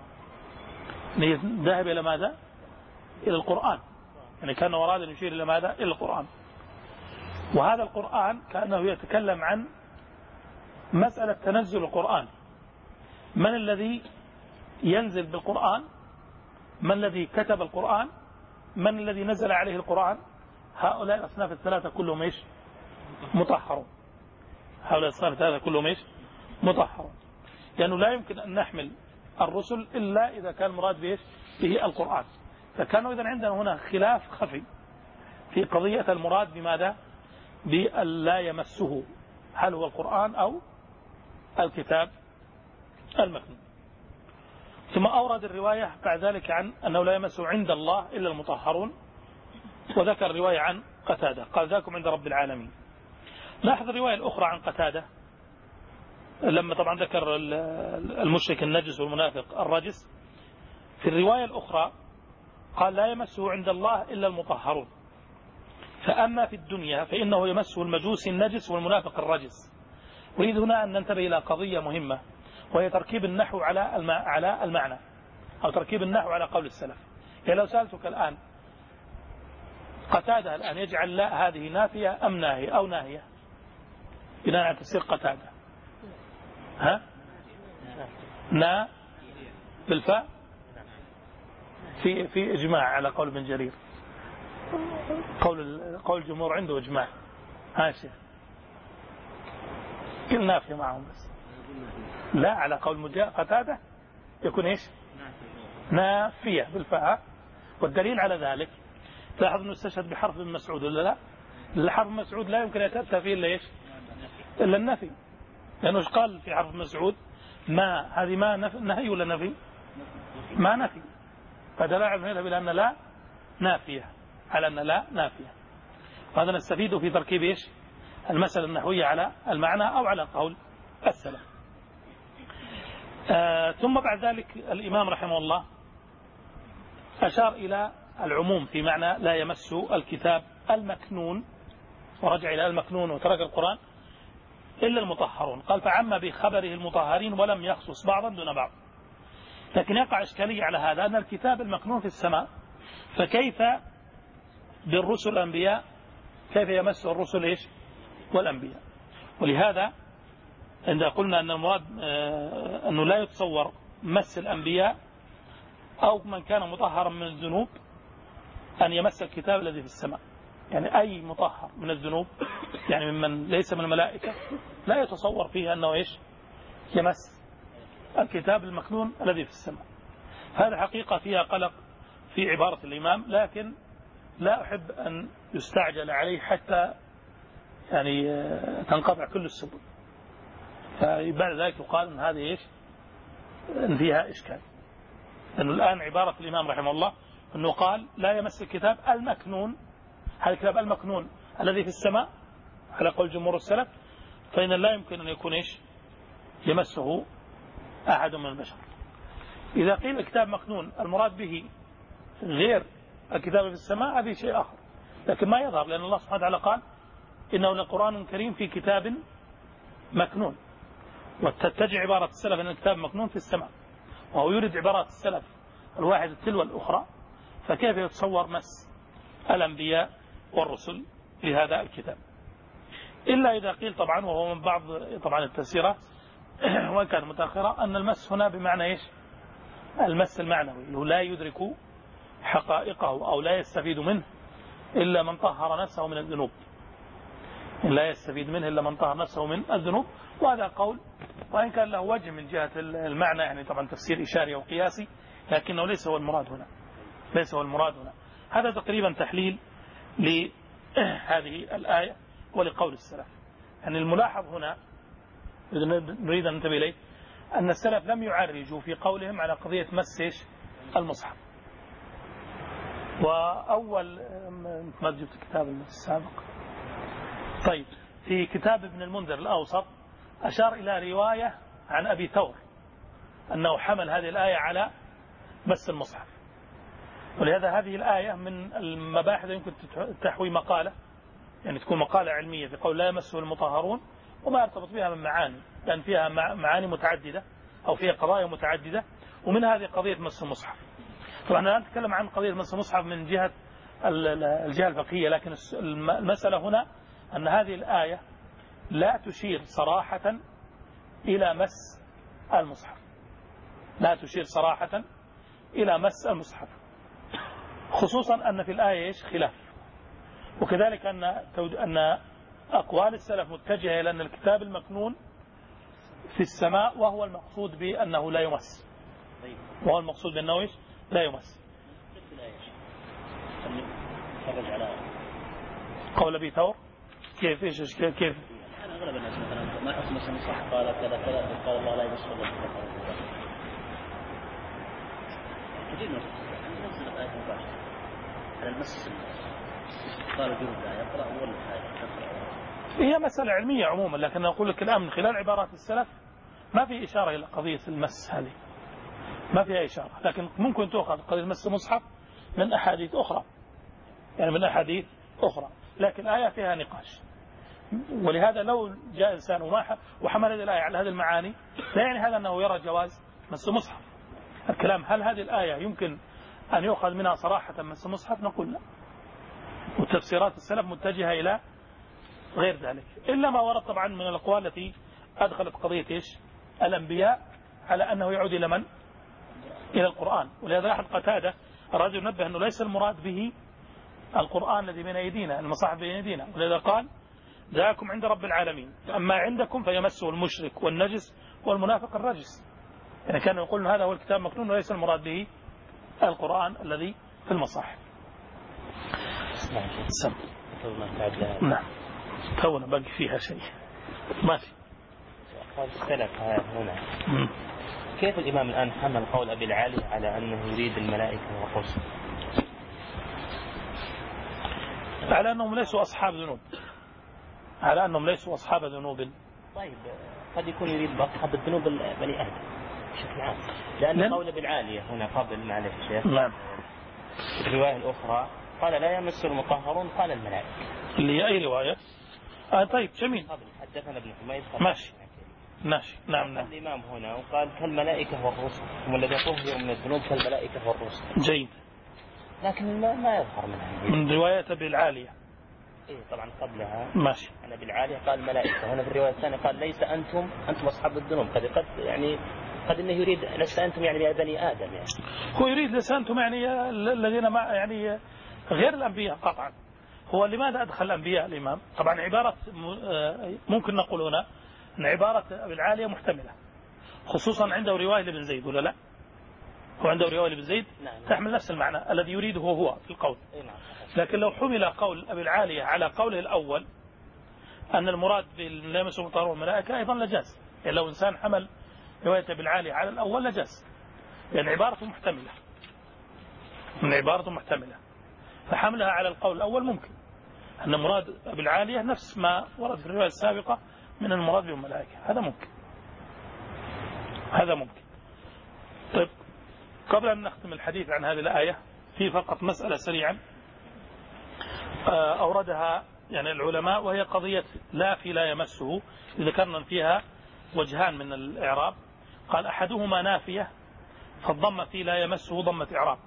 ذهب إلى ماذا؟ إلى القرآن، يعني كان وراد أن يشير إلى ماذا؟ إلى القرآن. وهذا القرآن كأنه يتكلم عن مسألة تنزل القرآن، من الذي ينزل بالقرآن، من الذي كتب القرآن، من الذي نزل عليه القرآن. هؤلاء الأصناف الثلاثة كلهم إيش؟ مطهرون. هؤلاء الأصناف الثلاثة كلهم إيش؟ مطهرون، لأنه لا يمكن أن نحمل الرسل إلا إذا كان المراد به به القرآن. فكانوا إذن عندنا هنا خلاف خفي في قضية المراد بماذا؟ بألا يمسه، هل هو القرآن أو الكتاب المكنون. ثم أورد الرواية بعد ذلك عن أنه لا يمسه عند الله إلا المطهرون، وذكر الرواية عن قتادة قال ذاكم عند رب العالمين. لاحظ الرواية الأخرى عن قتادة لما طبعا ذكر المشرك النجس والمنافق الرجس، في الرواية الأخرى قال لا يمسه عند الله إلا المطهرون، فأما في الدنيا فإنه يمسه المجوس النجس والمنافق الرجس. أريد هنا أن ننتبه إلى قضية مهمة، وهي تركيب النحو على على المعنى، أو تركيب النحو على قول السلف. يعني لو سألتك الآن قتادة الآن يجعل لا هذه نافية أم ناهية أو ناهية بناء على تفسير قتادة؟ ها؟ نا بالفاء في في إجماع على قول ابن جرير، قول قول الجمهور عنده إجماع. ها شيخ كل نافية معهم، بس لا على قول مجاء قتادة يكون إيش؟ نافية بالفاء. والدليل على ذلك تلاحظ أنه استشهد بحرف ابن مسعود ولا لا؟ الحرف مسعود لا يمكن يتأتى فيه إلا إيش؟ إلا النفي، لأنه إيش قال في حرف مسعود؟ ما هذه ما نهي ولا نفي؟ ما نفي، فدل على أن لا نافية، على أن لا نافية. وهذا نستفيد في تركيب إيش؟ المسألة النحوية على المعنى أو على قول السلف. آه ثم بعد ذلك الإمام رحمه الله أشار إلى العموم في معنى لا يمس الكتاب المكنون، ورجع إلى المكنون وترك القرآن إلا المطهرون. قال فعم بخبره المطهرين ولم يخصص بعضا دون بعض. لكن يقع إشكالية على هذا أن الكتاب المكنون في السماء، فكيف بالرسل الأنبياء؟ كيف يمس الرسل إيش؟ والأنبياء. ولهذا عندما قلنا أن المراد أنه لا يتصور مس الأنبياء أو من كان مطهرا من الذنوب أن يمس الكتاب الذي في السماء، يعني أي مطهر من الذنوب يعني ممن ليس من الملائكة لا يتصور فيه أنه إيش يمس الكتاب المكنون الذي في السماء. هذا حقيقة فيها قلق في عبارة الإمام، لكن لا أحب أن يستعجل عليه حتى يعني تنقطع كل السبل، فبعد ذلك يقال أن هذه إيش أن فيها إشكال. لأنه الآن عبارة الإمام رحمه الله أنه قال لا يمس الكتاب المكنون، هذا الكتاب المكنون الذي في السماء على قول جمهور السلف، فإن لا يمكن أن يكون إيش يمسه أحد من البشر. إذا قيل الكتاب مكنون المراد به غير الكتاب في السماء هذه شيء آخر، لكن ما يظهر، لأن الله سبحانه وتعالى قال إنه لقرآن كريم في كتاب مكنون، وتتجه عبارة السلف أن الكتاب مكنون في السماء، وهو يريد عبارات السلف الواحدة تلو الأخرى، فكيف يتصور مس الأنبياء والرسل لهذا الكتاب؟ إلا إذا قيل طبعا، وهو من بعض طبعا التفسيرات وإن كان متأخرة، أن المس هنا بمعنى إيش المس المعنوي، اللي هو لا يدرك حقائقه أو لا يستفيد منه إلا من طهر نفسه من الذنوب، لا يستفيد منه إلا من طهر نفسه من الذنوب. وهذا قول وإن كان له وجه من جهة المعنى، يعني طبعا تفسير إشاري أو قياسي، لكنه ليس هو المراد هنا، ليس هو المراد هنا. هذا تقريبا تحليل لهذه الآية ولقول السلف. يعني الملاحظ هنا نريد أن ننتبه إليه أن السلف لم يعرجوا في قولهم على قضية مس المصحف. وأول ما جبت الكتاب السابق، طيب في كتاب ابن المنذر الأوسط أشار إلى رواية عن أبي ثور أنه حمل هذه الآية على مس المصحف، ولهذا هذه الآية من المباحث يمكن تحوي مقالة، يعني تكون مقالة علمية في قول لا يمسه المطهرون، وما يرتبط بها من معاني، لأن فيها معاني متعددة أو فيها قضايا متعددة، ومن هذه قضية مس المصحف. طبعا أنا نتكلم عن قضية مس المصحف من جهة الجهة الفقهية، لكن المسألة هنا أن هذه الآية لا تشير صراحة إلى مس المصحف، لا تشير صراحة إلى مس المصحف، خصوصا أن في الآية إيش خلاف، وكذلك أن أن أقوال السلف متجهة إلى أن الكتاب المكنون في السماء، وهو المقصود بأنه لا يمس، وهو المقصود بأنه إيش لا يمس. قول أبي ثور كيف إيش كيف كيف أنا أغلب الناس مثلا ما حكم مثلا صح قال كذا كذا قال الله لا يمس الله كثير من نزل الآية مباشرة على المس قال جرد الآية يقرأ أول الآية. هي مسألة علمية عموما، لكن أقول لك الآن من خلال عبارات السلف ما في إشارة إلى قضية المس، هذه ما فيها إشارة، لكن ممكن تأخذ قضية مس المصحف من أحاديث أخرى، يعني من أحاديث أخرى، لكن الآية فيها نقاش. ولهذا لو جاء إنسان وحمل هذه الآية على هذه المعاني لا يعني هذا أنه يرى جواز مس المصحف. الكلام هل هذه الآية يمكن أن يؤخذ منها صراحة مس المصحف؟ نقول لا، وتفسيرات السلف متجهة إلى غير ذلك، إلا ما ورد طبعا من الأقوال التي أدخلت قضية إيش الأنبياء على أنه يعود إلى من؟ إلى القرآن. ولهذا أحد قتادة الرجل نبه أنه ليس المراد به القرآن الذي بين أيدينا، المصاحف بين أيدينا، ولهذا قال ذاكم عند رب العالمين، أما عندكم فيمسه المشرك والنجس والمنافق الرجس. يعني كانوا يقولون هذا هو الكتاب مكنون وليس المراد به القرآن الذي في المصاحف. سم نعم تونا باقي فيها شيء ماشي. قال السلف هنا كيف الإمام الآن حمل قول أبي العالي على أنه يريد الملائكة والرسل؟ على أنهم ليسوا أصحاب ذنوب، على أنهم ليسوا أصحاب ذنوب. طيب قد يكون يريد أصحاب الذنوب بني آدم بشكل عام، لأن لن... قول أبي العالي هنا قبل معلش شيخ نعم الرواية الأخرى قال لا يمس المطهرون قال الملائكة، اللي هي أي رواية؟ آه طيب جميل. قبل حدثنا ابن حميد ماشي ماشي نعم نعم. الإمام هنا وقال كالملائكة والرسل، هم الذين طهروا من الذنوب كالملائكة والرسل. جيد، لكن ما, ما يظهر منها من رواية أبي العالية. إيه طبعا قبلها ماشي. أنا أبي العالية قال ملائكة، هنا في الرواية الثانية قال ليس أنتم أنتم أصحاب الذنوب، قد قد يعني قد إنه يريد ليس أنتم يعني يا بني آدم، يعني هو يريد ليس أنتم يعني الذين مع يعني غير الأنبياء قطعا، هو لماذا أدخل الأنبياء الإمام؟ طبعا عبارة ممكن نقول هنا أن عبارة أبي العالية محتملة، خصوصا عنده رواية لابن زيد ولا لا؟ هو عنده رواية لابن زيد تحمل نفس المعنى الذي يريده هو هو في القول. لكن لو حمل قول أبي العالية على قوله الأول أن المراد لا يمسه المطهرون والملائكة أيضا لجاز، يعني لو إنسان حمل رواية أبي العالية على الأول لجاز، يعني عبارة محتملة من عبارة محتملة، فحملها على القول الأول ممكن أن مراد أبي العالية نفس ما ورد في الرواية السابقة من المراد بالملائكة، هذا ممكن هذا ممكن. طيب قبل أن نختم الحديث عن هذه الآية في فقط مسألة سريعا أوردها يعني العلماء، وهي قضية لا في لا يمسه، ذكرنا فيها وجهان من الإعراب. قال أحدهما نافية فالضمة في لا يمسه ضمة إعراب،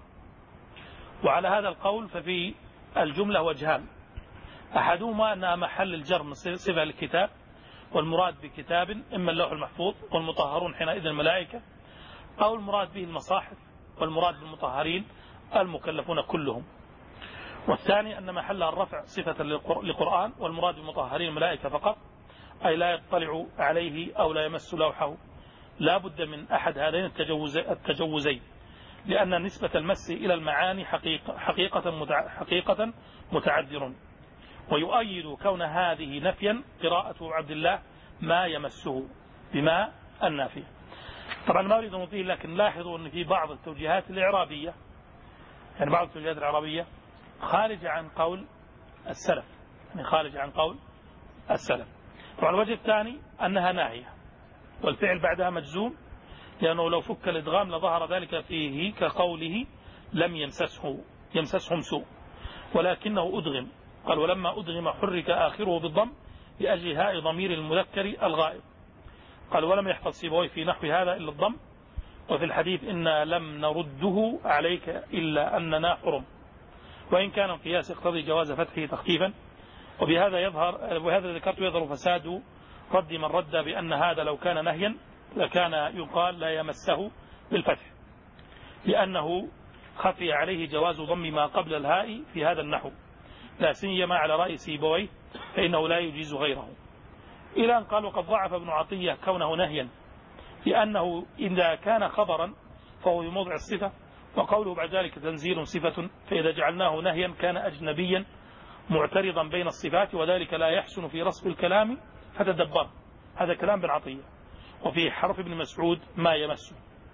وعلى هذا القول ففي الجملة وجهان، أحدهما أنها محل الجر من صفة الكتاب، والمراد بكتاب إما اللوح المحفوظ والمطهرون حينئذ الملائكة، أو المراد به المصاحف والمراد بالمطهرين المكلفون كلهم. والثاني أن محلها الرفع صفة لقرآن والمراد بالمطهرين الملائكة فقط، أي لا يطلع عليه أو لا يمس لوحه، لا بد من أحد هذين التجوزين، لأن نسبة المس إلى المعاني حقيقة, حقيقة, حقيقة متعذر. ويؤيد كون هذه نفيا قراءة عبد الله ما يمسه بما النافية. طبعا ما أريد أن أطيل، لكن لاحظوا أن في بعض التوجيهات الإعرابية يعني بعض التوجيهات الإعرابية خارجة عن قول السلف، يعني خارجة عن قول السلف. طبعا الوجه الثاني أنها ناهية والفعل بعدها مجزوم، لأنه لو فك الإدغام لظهر ذلك فيه كقوله لم يمسسه يمسسهم سوء، ولكنه أدغم. قال ولما أدغم حرك آخره بالضم لأجل هاء ضمير المذكر الغائب. قال ولم يحفظ سيبويه في نحو هذا إلا الضم، وفي الحديث إنا لم نرده عليك إلا أننا حرم، وإن كان القياس يقتضي جواز فتحه تخفيفا. وبهذا يظهر وهذا ذكرت يظهر فساد رد من رد بأن هذا لو كان نهيا لكان يقال لا يمسه بالفتح، لأنه خفي عليه جواز ضم ما قبل الهاء في هذا النحو، لا سيما على رأي سيبويه فإنه لا يجيز غيره. إلى أن قال وقد ضعف ابن عطية كونه نهيا، لأنه إذا كان خبرا فهو بموضع الصفة، وقوله بعد ذلك تنزيل صفة، فإذا جعلناه نهيا كان أجنبيا معترضا بين الصفات، وذلك لا يحسن في رصف الكلام فتدبر. هذا كلام ابن عطية. وفي حرف ابن مسعود ما يمسه.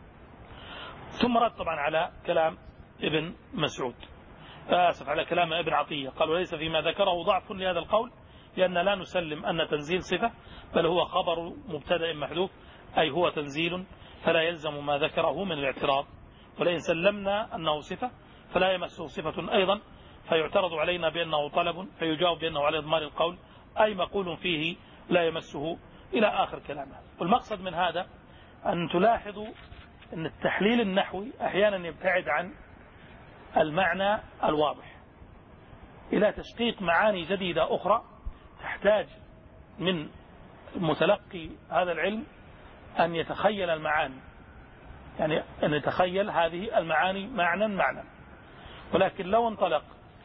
ثم رد طبعا على كلام ابن مسعود آسف على كلام ابن عطية، قال وليس فيما ذكره ضعف لهذا القول، لأن لا نسلم أن تنزيل صفة، بل هو خبر مبتدأ محذوف، أي هو تنزيل، فلا يلزم ما ذكره من الاعتراض. ولئن سلمنا أنه صفة فلا يمسه صفة أيضا، فيعترض علينا بأنه طلب، فيجاوب بأنه على إضمار القول أي مقول فيه لا يمسه إلى آخر كلامه. والمقصد من هذا أن تلاحظوا أن التحليل النحوي أحيانا يبتعد عن المعنى الواضح إلى تشقيق معاني جديدة أخرى، تحتاج من متلقي هذا العلم أن يتخيل المعاني، يعني أن يتخيل هذه المعاني معنى معنى. ولكن لو انطلق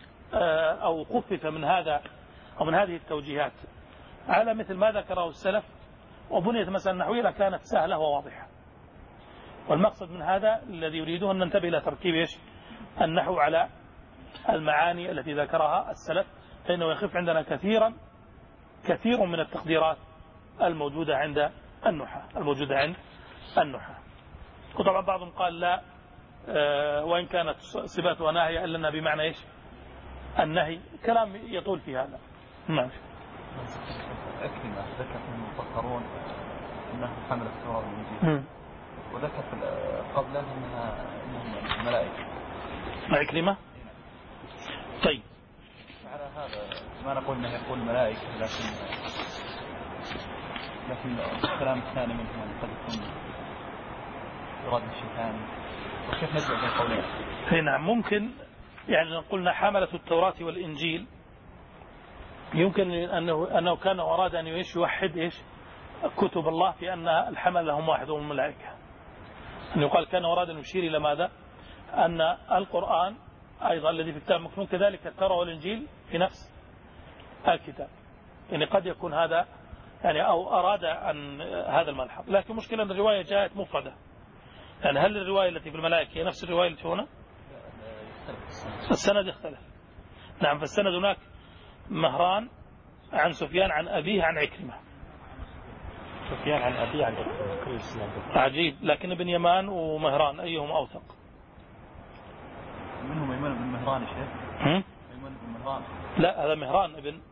أو خفف من هذا أو من هذه التوجيهات على مثل ما ذكره السلف وبنيت مسألة نحوية لكانت سهلة وواضحة. والمقصد من هذا الذي يريده أن ننتبه إلى تركيب إيش النحو على المعاني التي ذكرها السلف، فإنه يخف عندنا كثيرا كثير من التقديرات الموجودة عند النحاة الموجودة عند النحاة. وطبعا بعضهم قال لا آه وإن كانت صفاتها ناهية إلا أنها بمعنى إيش النهي، كلام يطول في هذا. ماشي. أكرمة ذكر في المطهرون أنه حمل التوراة والإنجيل، وذكر قبله أنها أنهم ملائكة. أكرمة. طيب. على هذا ما نقول أنه يقول ملائكة، لكن لكن الكلام الثاني منهم قد يكون يراد الشيء ثاني، وكيف نجمع بين قولين؟ هنا ممكن يعني قلنا حملة التوراة والإنجيل، يمكن أنه أنه كان أراد أن يوحد إيش كتب الله في أن الحمل لهم واحد وهم الملائكة. أن يقال كان أراد أن يشير إلى ماذا؟ أن القرآن أيضا الذي في كتاب مكنون كذلك التوراة والإنجيل في نفس الكتاب. يعني قد يكون هذا يعني أو أراد أن هذا الملحق، لكن مشكلة أن الرواية جاءت مفردة. يعني هل الرواية التي في الملائكة هي نفس الرواية التي هنا؟ السند يختلف. نعم، فالسند هناك مهران عن سفيان عن أبيه عن عكرمة. سفيان عن أبيه عن عكرمة كل السند عجيب. لكن ابن يمان ومهران أيهم أوثق؟ منهم أيمن بن مهران الشيخ. أيمن بن مهران. لا، هذا مهران ابن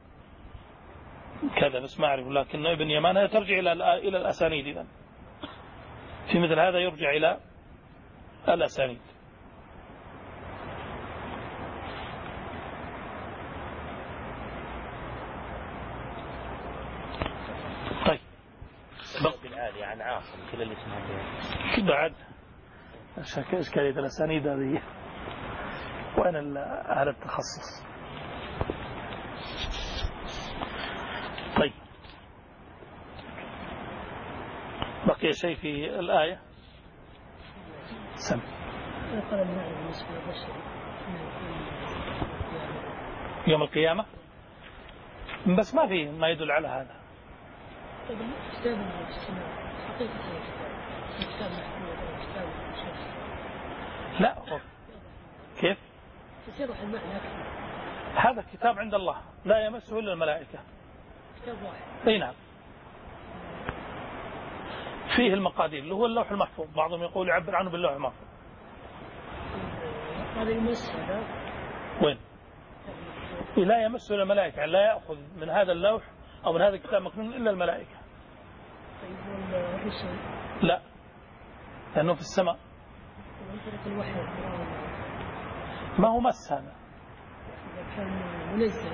كذا بس ما أعرف، لكن ابن يمان هذا ترجع إلى إلى الأسانيد. إذن في مثل هذا يرجع إلى الأسانيد. طيب بقي العالي عن عاصم كل اللي اسمه بعد إشكالية الأسانيد هذه وين أهل التخصص. طيب بقي شيء في الآية. سم يوم القيامة، بس ما في ما يدل على هذا. لا كيف هذا كتاب عند الله لا يمسه إلا الملائكة. اي نعم، فيه المقادير اللي هو اللوح المحفوظ، بعضهم يقول يعبر عنه باللوح المحفوظ. هذا يمس هذا وين؟ لا يمسه إلا الملائكة، يعني لا يأخذ من هذا اللوح أو من هذا الكتاب مكنون إلا الملائكة. طيب والرسل؟ لا، لأنه في السماء. ما هو مس هذا. إذا كان منزل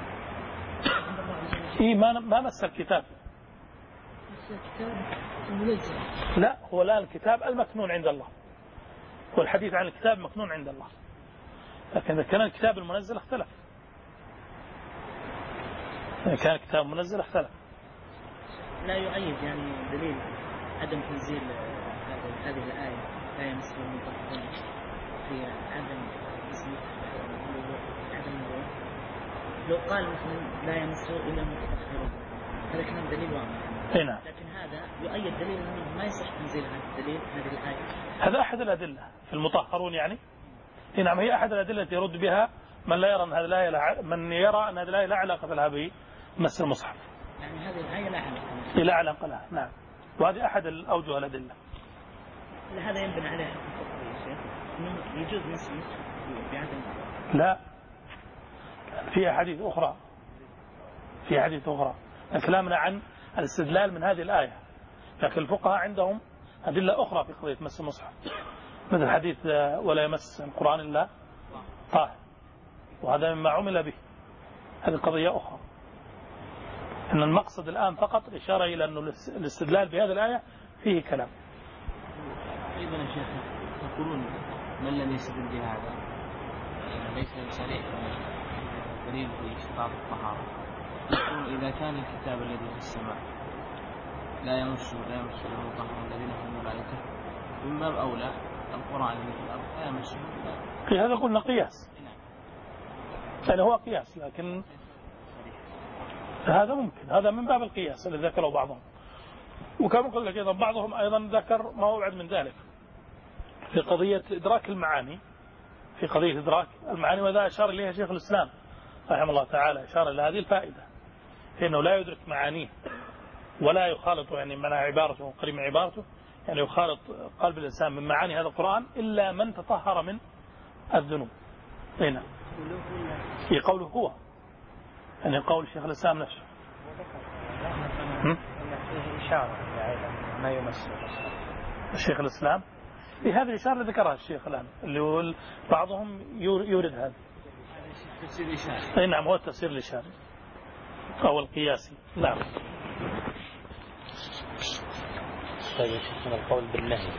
إيه ما ما مس الكتاب. مس الكتاب المنزل. لا، هو الآن الكتاب المكنون عند الله، والحديث عن الكتاب مكنون عند الله، لكن إذا كان الكتاب المنزل اختلف. إذا كان الكتاب منزل اختلف. لا يؤيد يعني دليل عدم تنزيل هذه الآية لا يمسه المطهرون في عدم اسم عدم النبوة. لو قال مثلا لا يمسه إلا المطهرون هذا كان دليل واضح. هنا. لكن هذا يؤيد دليل أنه ما يصح تنزيل هذا الدليل هذه الآية. هذا أحد الأدلة في المطهرون يعني. نعم، هي أحد الأدلة التي يرد بها من لا يرى أن هذه الآية لا من يرى أن هذه الآية لا علاقة لها بمس المصحف. يعني هذه الآية لا علاقة لها. لا علاقة لها، نعم، وهذه أحد الأوجه الأدلة. هذا ينبني عليه حكم فقهي يا شيخ إنه يجوز مس المصحف بعدم. لا، في أحاديث أخرى في أحاديث أخرى كلامنا عن الاستدلال من هذه الآية، لكن الفقهاء عندهم أدلة أخرى في قضية مس المصحف، مثل حديث ولا يمس القرآن إلا طاهر، وهذا مما عمل به. هذه قضية أخرى. إن المقصد الآن فقط الإشارة إلى أن الاستدلال بهذه الآية فيه كلام. أيضا يا شيخ يقولون من لم يستدل بهذا ليس بصريح دليل في اشتراط الطهارة. يقول إذا كان الكتاب الذي في السماء لا يمسه لا يمسه المطهرون الذين هم الملائكة، من باب أولى القرآن الذي في الأرض لا يمسه. في هذا قلنا قياس، يعني هو قياس، لكن هذا ممكن، هذا من باب القياس الذي ذكره بعضهم. وكما قلت لك أيضا بعضهم أيضا ذكر ما هو أبعد من ذلك في قضية إدراك المعاني، في قضية إدراك المعاني، وذا أشار إليها شيخ الإسلام رحمه الله تعالى، أشار إلى هذه الفائدة، فإنه لا يدرك معانيه ولا يخالط يعني من عبارته وقريب من عبارته، يعني يخالط قلب الإنسان من معاني هذا القرآن إلا من تطهر من الذنوب. هنا في قوله هو، يعني قول شيخ الإسلام نفسه. إشارة ما يمثل الشيخ الإسلام في هذه الإشارة اللي ذكرها الشيخ الآن، اللي هو بعضهم يورد هذا. أي نعم، هو التفسير الإشاري أو القياسي. نعم. طيب يا شيخنا القول بالنهي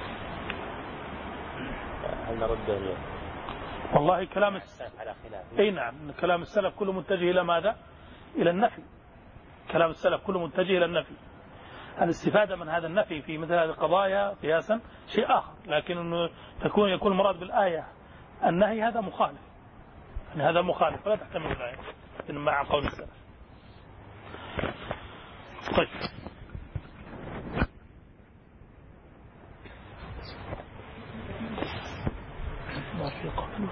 هل نرده اليوم؟ والله كلام السلف على خلاف. أي نعم، كلام السلف كله متجه إلى ماذا؟ إلى النفي. كلام السلف كله متجه إلى النفي. الاستفادة من هذا النفي في مثل هذه القضايا قياسا شيء آخر، لكن أنه تكون يكون المراد بالآية النهي هذا مخالف، يعني هذا مخالف ولا تحتمل الآية مع قول السلف. طيب ما في قول.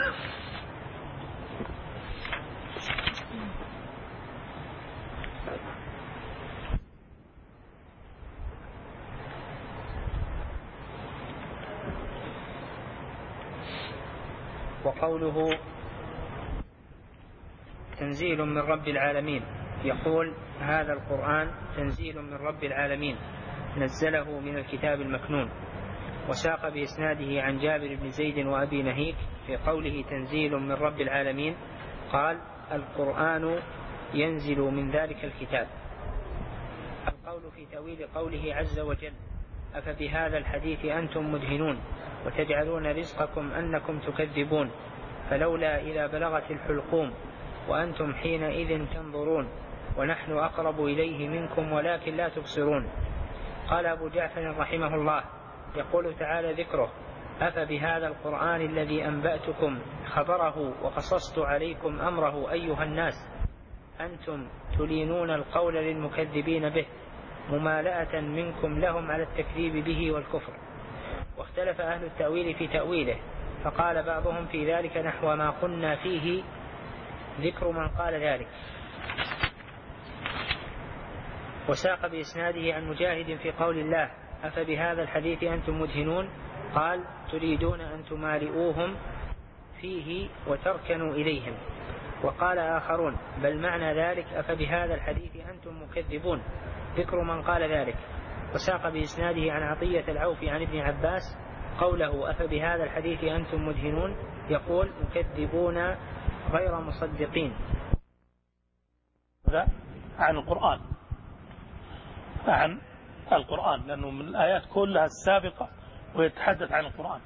وقوله تنزيل من رب العالمين، يقول هذا القرآن تنزيل من رب العالمين نزله من الكتاب المكنون. وساق بإسناده عن جابر بن زيد وأبي نهيك في قوله تنزيل من رب العالمين قال القرآن ينزل من ذلك الكتاب. القول في تأويل قوله عز وجل أفبهذا الحديث أنتم مدهنون وتجعلون رزقكم أنكم تكذبون فلولا إذا بلغت الحلقوم وأنتم حينئذ تنظرون ونحن أقرب إليه منكم ولكن لا تبصرون. قال أبو جعفر رحمه الله يقول تعالى ذكره أفبهذا القرآن الذي أنبأتكم خبره وقصصت عليكم أمره أيها الناس أنتم تلينون القول للمكذبين به ممالأة منكم لهم على التكذيب به والكفر. واختلف أهل التأويل في تأويله، فقال بعضهم في ذلك نحو ما قلنا فيه ذكر من قال ذلك. وساق بإسناده عن مجاهد في قول الله أفبهذا الحديث أنتم مدهنون قال تريدون أن تمالئوهم فيه وتركنوا إليهم. وقال آخرون بل معنى ذلك أفبهذا الحديث أنتم مكذبون ذكر من قال ذلك. وساق بإسناده عن عطية العوفي عن ابن عباس قوله أفبهذا الحديث أنتم مدهنون يقول مكذبون غير مصدقين. هذا عن القرآن، عن القرآن لأنه من الآيات كلها السابقة ويتحدث عن القرآن.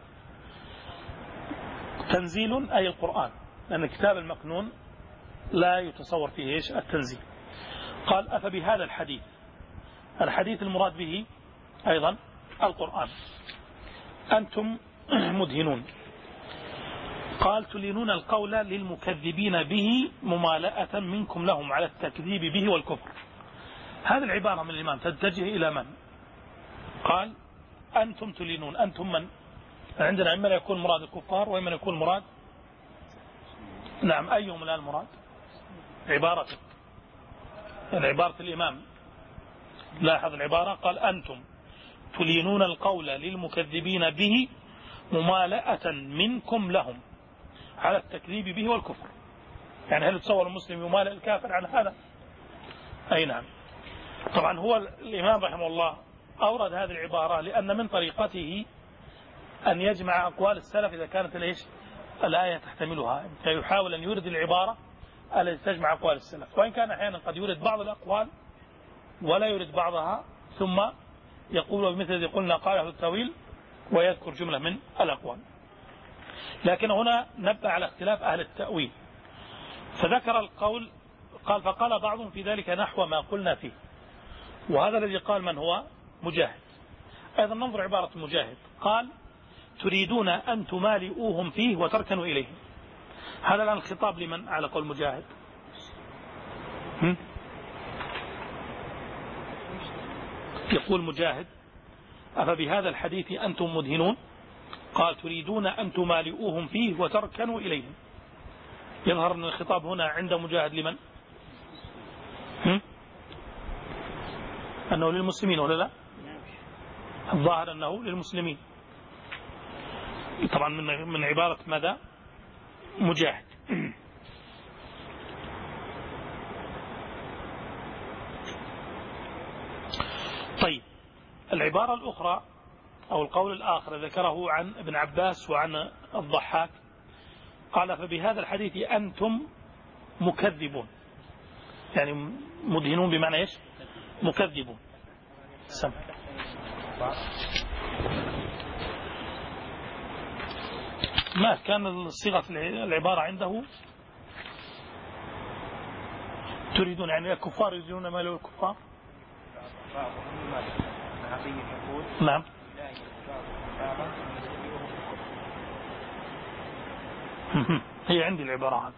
تنزيل أي القرآن، لأن الكتاب المكنون لا يتصور فيه إيش التنزيل. قال أفبهذا الحديث، الحديث المراد به أيضا القرآن. أنتم مدهنون قال تلينون القول للمكذبين به ممالأة منكم لهم على التكذيب به والكفر. هذه العبارة من الإمام تتجه إلى من؟ قال أنتم تلينون. أنتم من؟ عندنا إما يكون مراد الكفار وإما يكون مراد نعم أيهم الآن المراد؟ عبارة العبارة الإمام لاحظ العبارة قال أنتم تلينون القول للمكذبين به ممالأة منكم لهم على التكذيب به والكفر. يعني هل تصور المسلم يمالئ الكافر عن هذا؟ أي نعم. طبعا هو الإمام رحمه الله أورد هذه العبارة لأن من طريقته أن يجمع أقوال السلف إذا كانت ليش الآية تحتملها، فيحاول أن يورد العبارة التي تجمع أقوال السلف، وإن كان أحيانا قد يورد بعض الأقوال ولا يورد بعضها ثم يقول بمثل الذي قلنا قال أهل التأويل ويذكر جملة من الأقوال. لكن هنا نبه على اختلاف أهل التأويل فذكر القول قال فقال بعضهم في ذلك نحو ما قلنا فيه، وهذا الذي قال من هو؟ مجاهد. أيضا ننظر عبارة مجاهد قال تريدون أن تمالئوهم فيه وتركنوا إليهم. هذا الآن الخطاب لمن على قول مجاهد؟ هم؟ يقول مجاهد أفبهذا الحديث أنتم مدهنون قال تريدون أن تمالئوهم فيه وتركنوا إليهم. يظهر أن الخطاب هنا عند مجاهد لمن؟ هم؟ أنه للمسلمين ولا لا؟ الظاهر أنه للمسلمين طبعا من من عبارة ماذا؟ مجاهد. طيب العبارة الأخرى أو القول الآخر ذكره عن ابن عباس وعن الضحاك قال فبهذا الحديث أنتم مكذبون، يعني مدهنون بمعنى إيش؟ مكذبون. سمع ما كان صيغة العبارة عنده تريدون يعني الكفار يريدون ما له الكفار. نعم هي عندي العبارة هذه.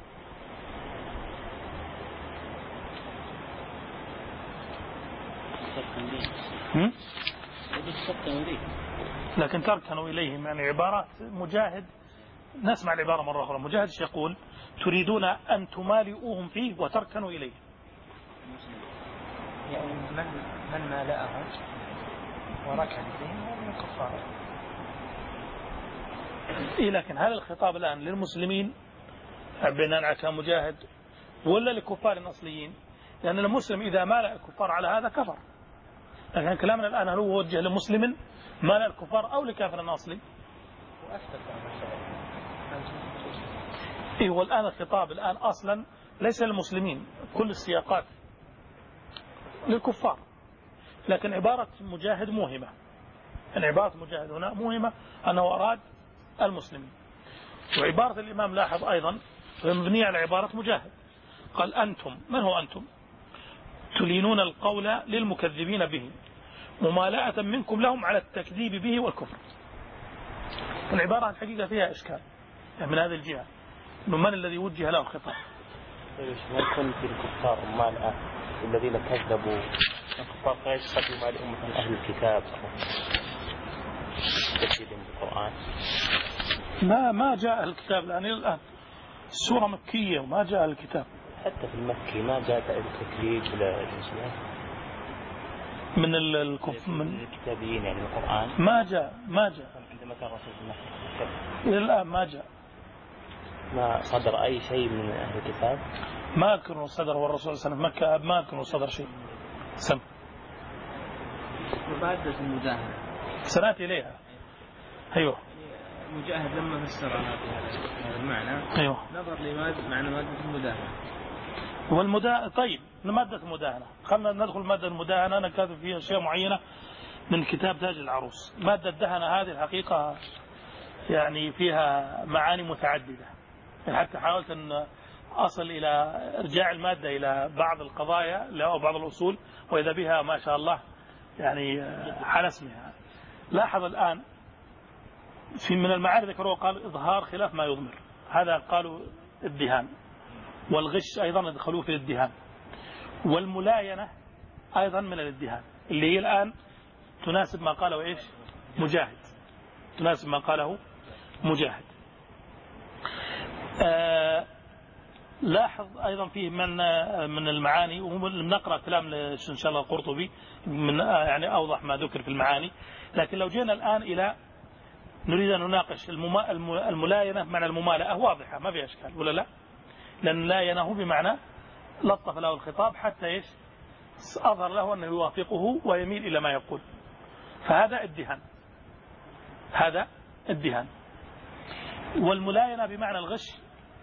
لكن تركنوا إليهم، يعني عبارات مجاهد. نسمع العبارة مرة أخرى. مجاهد يقول تريدون أن تمالئوهم فيه وتركنوا إليه، يعني من من مالأهم وركن إليهم هم الكفار. إيه، لكن هل الخطاب الآن للمسلمين بناء على كلام مجاهد ولا للكفار الأصليين؟ لأن المسلم إذا مالأ الكفار على هذا كفر. لكن كلامنا الآن هل هو وجه لمسلم مالأ الكفار أو لكافر أصلي؟ إيه، والآن الخطاب الآن أصلا ليس للمسلمين، كل السياقات للكفار. لكن عبارة مجاهد موهمة، أن عبارة مجاهد هنا موهمة أنه أراد المسلمين. وعبارة الإمام لاحظ أيضا مبنية على عبارة مجاهد، قال أنتم. من هو أنتم؟ تلينون القول للمكذبين به ممالأة منكم لهم على التكذيب به والكفر. العبارة الحقيقة فيها إشكال من هذه الجهة، من الذي وجه له الخطاب؟ ما يكون في الكفار مالأة الذين كذبوا الكفار قد يمالئون مثلا أهل الكتاب تكذيب بالقرآن. ما ما جاء الكتاب الآن الآن السورة مكية وما جاء الكتاب. حتى في المكي ما جاء التكذيب للمسلمين من الكف من الكتابيين، يعني القرآن ما جاء ما جاء عندما كان الرسول في مكة إلى الآن ما جاء. ما صدر أي شيء من أهل الكتاب. ما أذكر صدر والرسول صلى الله عليه وسلم مكة، ما أذكر صدر شيء. سم مبادرة المجاهدة سنأتي إليها. أيوه، مجاهد لما فسر هذا المعنى أيوه نظر لمعنى مادة المداهنة. والمدا طيب مادة المداهنة، خلنا ندخل مادة المداهنة. أنا كاتب فيها أشياء معينة من كتاب تاج العروس. مادة الدهنة هذه الحقيقة يعني فيها معاني متعددة، يعني حتى حاولت أن أصل إلى إرجاع المادة إلى بعض القضايا أو بعض الأصول، وإذا بها ما شاء الله يعني على اسمها. لاحظ الآن في من المعاني ذكروه قال إظهار خلاف ما يضمر، هذا قالوا الدهان. والغش أيضا يدخلوه في الدهان، والملاينة أيضا من الدهان، اللي هي الآن تناسب ما قاله إيش مجاهد، تناسب ما قاله مجاهد. آه لاحظ أيضا فيه من من المعاني، ونقرأ كلام إن شاء الله القرطبي من يعني أوضح ما ذكر في المعاني. لكن لو جينا الآن إلى نريد أن نناقش الملاينة معنى الممالأة واضحة ما في أشكال ولا لا؟ لأن لاينه بمعنى لطف له الخطاب حتى إيش أظهر له أنه يوافقه ويميل إلى ما يقول، فهذا الدهان، هذا الدهان. والملاينة بمعنى الغش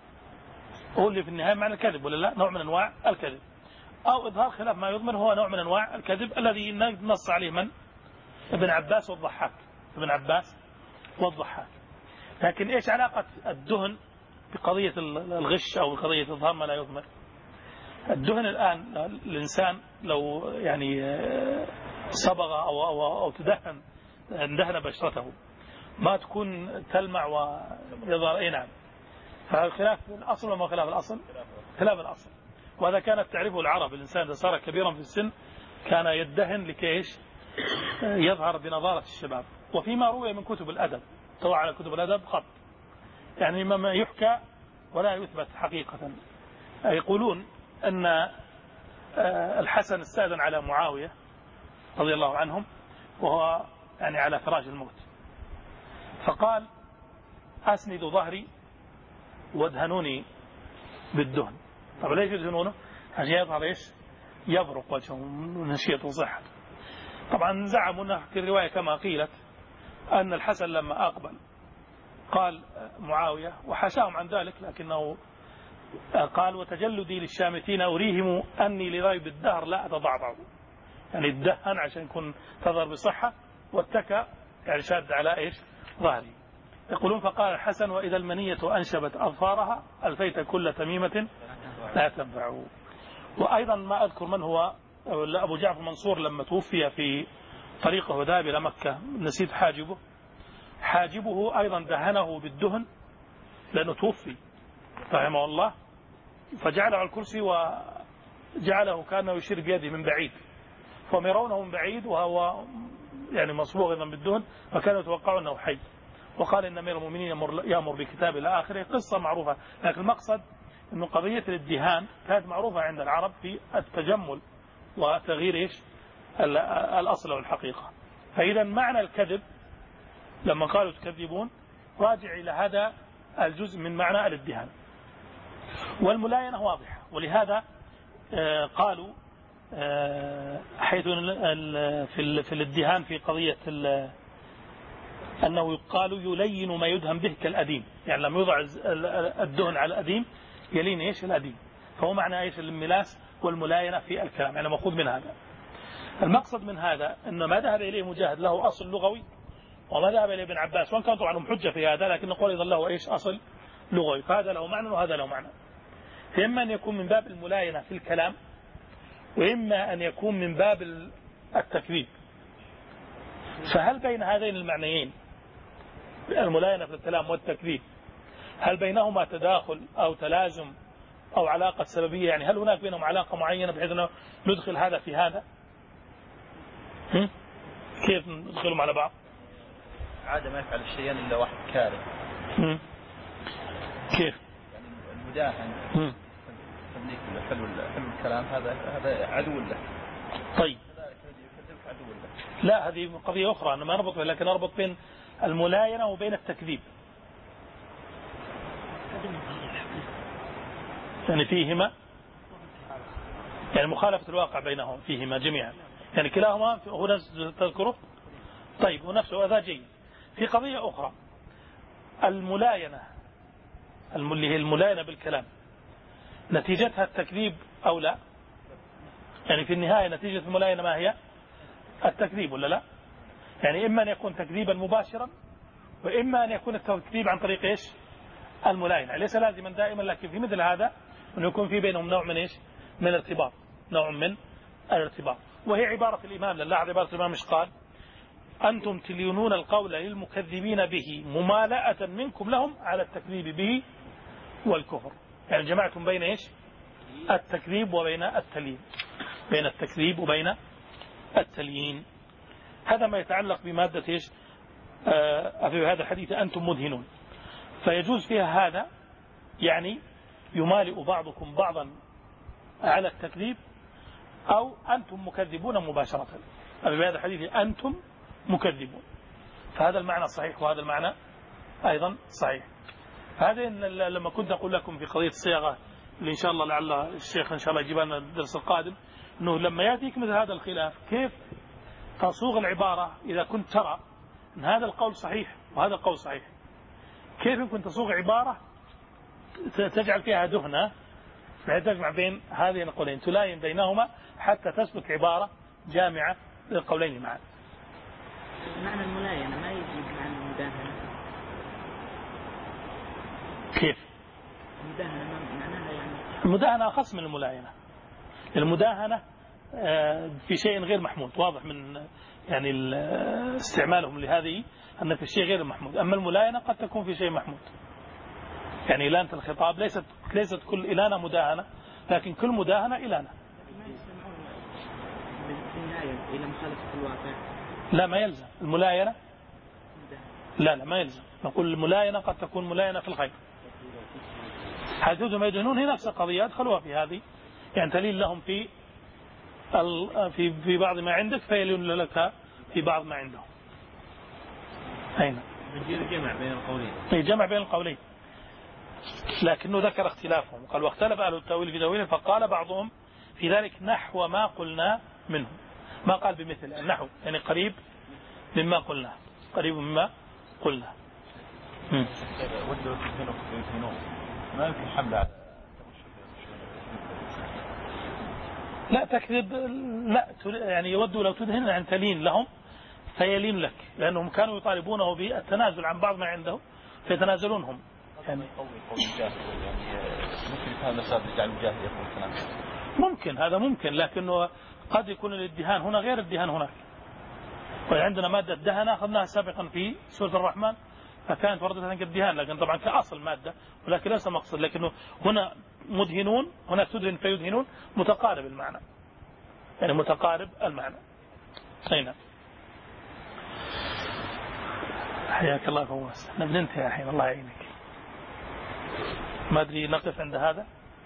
هو اللي في النهاية معنى الكذب ولا لا؟ نوع من أنواع الكذب، أو إظهار خلاف ما يضمن هو نوع من أنواع الكذب الذي نص عليه من؟ ابن عباس والضحاك، ابن عباس والضحاك. لكن إيش علاقة الدهن بقضية الغش أو بقضية إظهار ما لا يضمن؟ الدهن الآن الإنسان لو يعني صبغ أو, أو, أو تدهن دهن بشرته ما تكون تلمع ويظهر. أي نعم، فالخلاف الأصل وما خلاف الأصل؟ خلاف الأصل. وهذا كانت تعرفه العرب، الإنسان إذا صار كبيرا في السن كان يدهن لكيش يظهر بنظارة الشباب. وفيما روي من كتب الأدب، طبعا على كتب الأدب خط، يعني ما يحكى ولا يثبت حقيقة. يقولون أن الحسن استأذن على معاوية رضي الله عنهم وهو يعني على فراش الموت، فقال أسند ظهري وادهنوني بالدهن. طب ليش يدهنونه؟ عشان يظهر إيش يبرق وجهه ونشيط وصحة. طبعا زعموا أنه في الرواية كما قيلت أن الحسن لما أقبل قال معاوية وحاشاهم عن ذلك، لكنه قال وتجلدي للشامتين أريهم أني لغايب الدهر لا أتضعضع، يعني الدهن عشان يكون تظهر بصحة، واتكى يعني شاد على إيش ظهري. يقولون فقال الحسن وإذا المنية أنشبت أظفارها ألفيت كل تميمة لا تنفع. وأيضا ما أذكر من هو أبو جعفر منصور لما توفي في طريقه وذهب إلى مكة، نسيت حاجبه، حاجبه أيضا دهنه بالدهن لأنه توفي رحمه الله، فجعله على الكرسي وجعله كأنه يشير بيده من بعيد، فهم يرونه من بعيد وهو يعني مصبوغ أيضا بالدهن، فكانوا يتوقعون أنه حي. وقال إن أمير المؤمنين يأمر, يأمر بكتاب إلى آخره، قصة معروفة. لكن المقصد أن قضية الادهان كانت معروفة عند العرب في التجمل وتغيير إيش الأصل والحقيقة. فإذا معنى الكذب لما قالوا تكذبون راجع إلى هذا الجزء من معنى الادهان. والملاينة واضحة، ولهذا قالوا حيث في الادهان في قضية أنه قالوا يلين ما يدهن به كالأديم، يعني لما يوضع الدهن على الأديم يلين إيش الأديم، فهو معنى إيش الملاس والملاينة في الكلام، يعني مأخوذ من هذا. المقصد من هذا أن ما ذهب إليه مجاهد له أصل لغوي، وما ذهب إليه ابن عباس، وان كان طبعا لهم حجة في هذا، لكن نقول إذا له إيش أصل لغوي، فهذا له معنى وهذا له معنى. فإما أن يكون من باب الملاينة في الكلام، وإما أن يكون من باب التكذيب. فهل بين هذين المعنيين الملاينة في الكلام والتكذيب هل بينهما تداخل أو تلازم أو علاقة سببية؟ يعني هل هناك بينهم علاقة معينة بحيث أنه ندخل هذا في هذا؟ هم؟ كيف ندخلهم على بعض؟ عادة ما يفعل الشيئين إلا واحد كاره. هم؟ كيف؟ يعني المداهن تمليك حلو حلو الكلام هذا هذا عدو له. طيب. عدو له. لا، هذه قضية أخرى أنا ما نربط بها، لكن نربط بين الملاينة وبين التكذيب. يعني فيهما يعني مخالفة الواقع بينهم فيهما جميعا، يعني كلاهما هنا تذكره. طيب ونفسه هذا جيد. في قضية أخرى الملاينة اللي هي الملاينة بالكلام نتيجتها التكذيب أو لا؟ يعني في النهاية نتيجة الملاينة ما هي؟ التكذيب ولا لا؟ يعني إما أن يكون تكذيبا مباشرا، وإما أن يكون التكذيب عن طريق إيش؟ الملاينة. ليس لازما دائما، لكن في مثل هذا أن يكون في بينهم نوع من إيش؟ من الارتباط، نوع من الارتباط. وهي عبارة الإمام لله عبارة الإمام إيش قال؟ أنتم تلينون القول للمكذبين به ممالأة منكم لهم على التكذيب به والكفر. يعني جمعتم بين إيش؟ التكذيب وبين التليين، بين التكذيب وبين التليين. هذا ما يتعلق بمادة إيش؟ آه في هذا الحديث أنتم مدهنون، فيجوز فيها هذا، يعني يمالئ بعضكم بعضا على التكذيب، أو أنتم مكذبون مباشرة. في هذا الحديث أنتم مكذبون، فهذا المعنى صحيح وهذا المعنى أيضا صحيح. هذا لما كنت أقول لكم في قضية الصياغة اللي إن شاء الله لعل الشيخ إن شاء الله يجيب لنا الدرس القادم، أنه لما يأتيك مثل هذا الخلاف كيف تصوغ العبارة إذا كنت ترى أن هذا القول صحيح وهذا القول صحيح، كيف يمكن تصوغ عبارة تجعل فيها دهنة بحيث تجمع بين هذين القولين، تلاين بينهما حتى تسلك عبارة جامعة للقولين معا. معنى الملاينة ما يجي معنى المداهنة. كيف؟ المداهنة معناها يعني المداهنة أخص من الملاينة. المداهنة في شيء غير محمود، واضح من يعني استعمالهم لهذه أن في شيء غير محمود. أما الملاينة قد تكون في شيء محمود، يعني إلانة الخطاب ليست ليست كل إلانة مداهنة، لكن كل مداهنة إلانة. ما يستمعون في النهاية إلى مخالفة الواقع. لا ما يلزم الملاينة، لا لا ما يلزم. نقول الملاينة قد تكون ملاينة في الخير، حيث ما يدهنون هي نفس القضية أدخلوها في هذه، يعني تلين لهم في في في بعض ما عندك فيلون لك في بعض ما عندهم. أين؟ الجمع بين القولين. أي جمع بين القولين، لكنه ذكر اختلافهم، قال واختلف أهل التأويل في تأويله، فقال بعضهم في ذلك نحو ما قلنا منه، ما قال بمثل النحو، يعني قريب مما قلنا، قريب مما قلنا. ما يمكن حمل لا تكذب، لا يعني يودوا لو تدهن عن تلين لهم فيلين لك، لأنهم كانوا يطالبونه بالتنازل عن بعض ما عنده فيتنازلون هم. يعني ممكن يفهم مسألة يجعل الجاهل يقول الكلام. ممكن هذا ممكن، لكنه قد يكون الادهان هنا غير الادهان هناك. وعندنا مادة دهن أخذناها سابقا في سورة الرحمن، فكانت وردة كالدهان، لكن طبعا كأصل مادة، ولكن ليس مقصد. لكنه هنا مدهنون، هنا تدهن فيدهنون، متقارب المعنى، يعني متقارب المعنى. أين حياك الله فواز، نبننتهي الحين الله يعينك. ما أدري نقف عند هذا،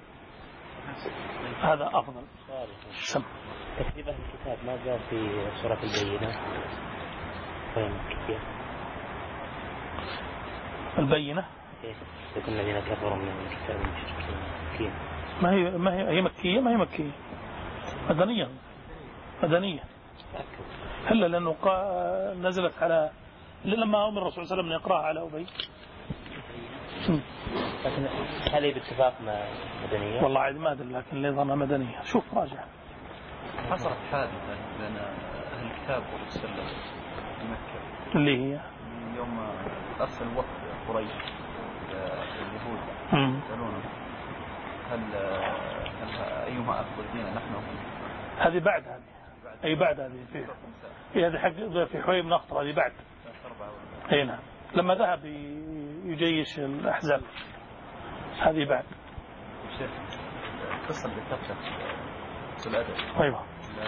هذا أفضل. سم تكذيب أهل الكتاب ما جاء في سورة البينة ولا مكية؟ البينة يكون الذين كفروا من الكتاب المشركين مكية. ما هي ما هي هي مكية ما هي مكية مدنية مدنية هلا لأنه نزلت على لما أمر الرسول صلى الله عليه وسلم يقرأها على أبي. لكن هل هي باتفاق مدنية؟ والله عادي ما أدري، لكن نظامها مدنية. شوف راجع. حصلت حادثة بين أهل الكتاب والسلة في مكة اللي هي يوم أرسل وفد قريش اليهود يسألونه هل هل أيهما أفضل دينا نحن؟ هذه بعد هذه أي بعد هذه في في هذه حق في حوي بن أخطر هذه بعد. أي نعم لما ذهب يجيش الأحزاب هذه بعد. شيخ القصة اللي ذكرتها في الأدب أيوة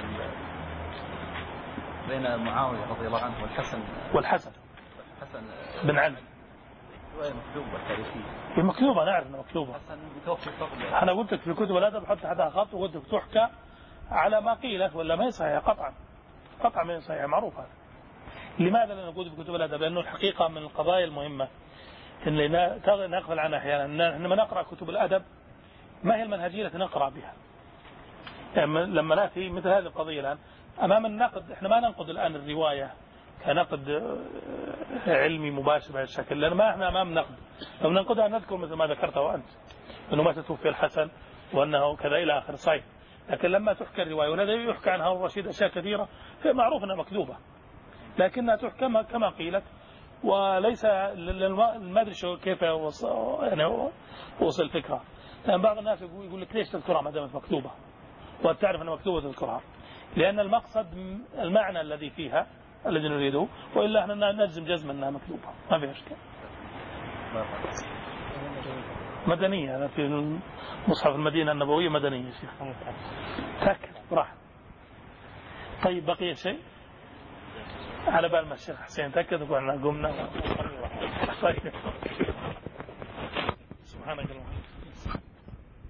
بين معاوية رضي الله عنه والحسن والحسن حسن بن علي رواية مكتوبة تاريخية. هي مكتوبة أنا أعرف أنها مكتوبة. حسن متوفي قبل. أنا قلت لك في كتب الأدب حط حدها خط وقلت لك تحكى على ما قيل ولا ما هي صحيحة قطعا قطعا ما هي صحيحة معروف هذا. لماذا لأن نقول في كتب الأدب؟ لأنه الحقيقة من القضايا المهمة إن نغفل عنها أحيانا. عندما نقرأ كتب الأدب ما هي المنهجية التي نقرأ بها؟ يعني لما نأتي مثل هذه القضية الآن أمام النقد، إحنا ما ننقد الآن الرواية كنقد علمي مباشر بهذا الشكل، لأن ما إحنا أمام نقد. لو ننقدها نذكر مثل ما ذكرته أنت أنه ما توفي الحسن وأنه كذا إلى آخر صحيح. لكن لما تحكى الرواية ولذا يحكى عنها الرشيد أشياء كثيرة هي معروف أنها مكذوبة، لكنها تحكى كما قيلت. وليس ما أدري شو كيف وصل يعني وصل الفكرة. لأن بعض الناس يقول لك ليش تذكرها ما دامت مكتوبة وتعرف أنها مكتوبة تذكرها؟ لأن المقصد المعنى الذي فيها الذي نريده، وإلا احنا نجزم جزما أنها مكتوبة ما فيها إشكال. مدنية. أنا في مصحف المدينة النبوية مدنية يا شيخ. تأكد راح. طيب بقي شيء على بال ما الشيخ حسين تأكد وقلنا قمنا. طيب سبحانك اللهم.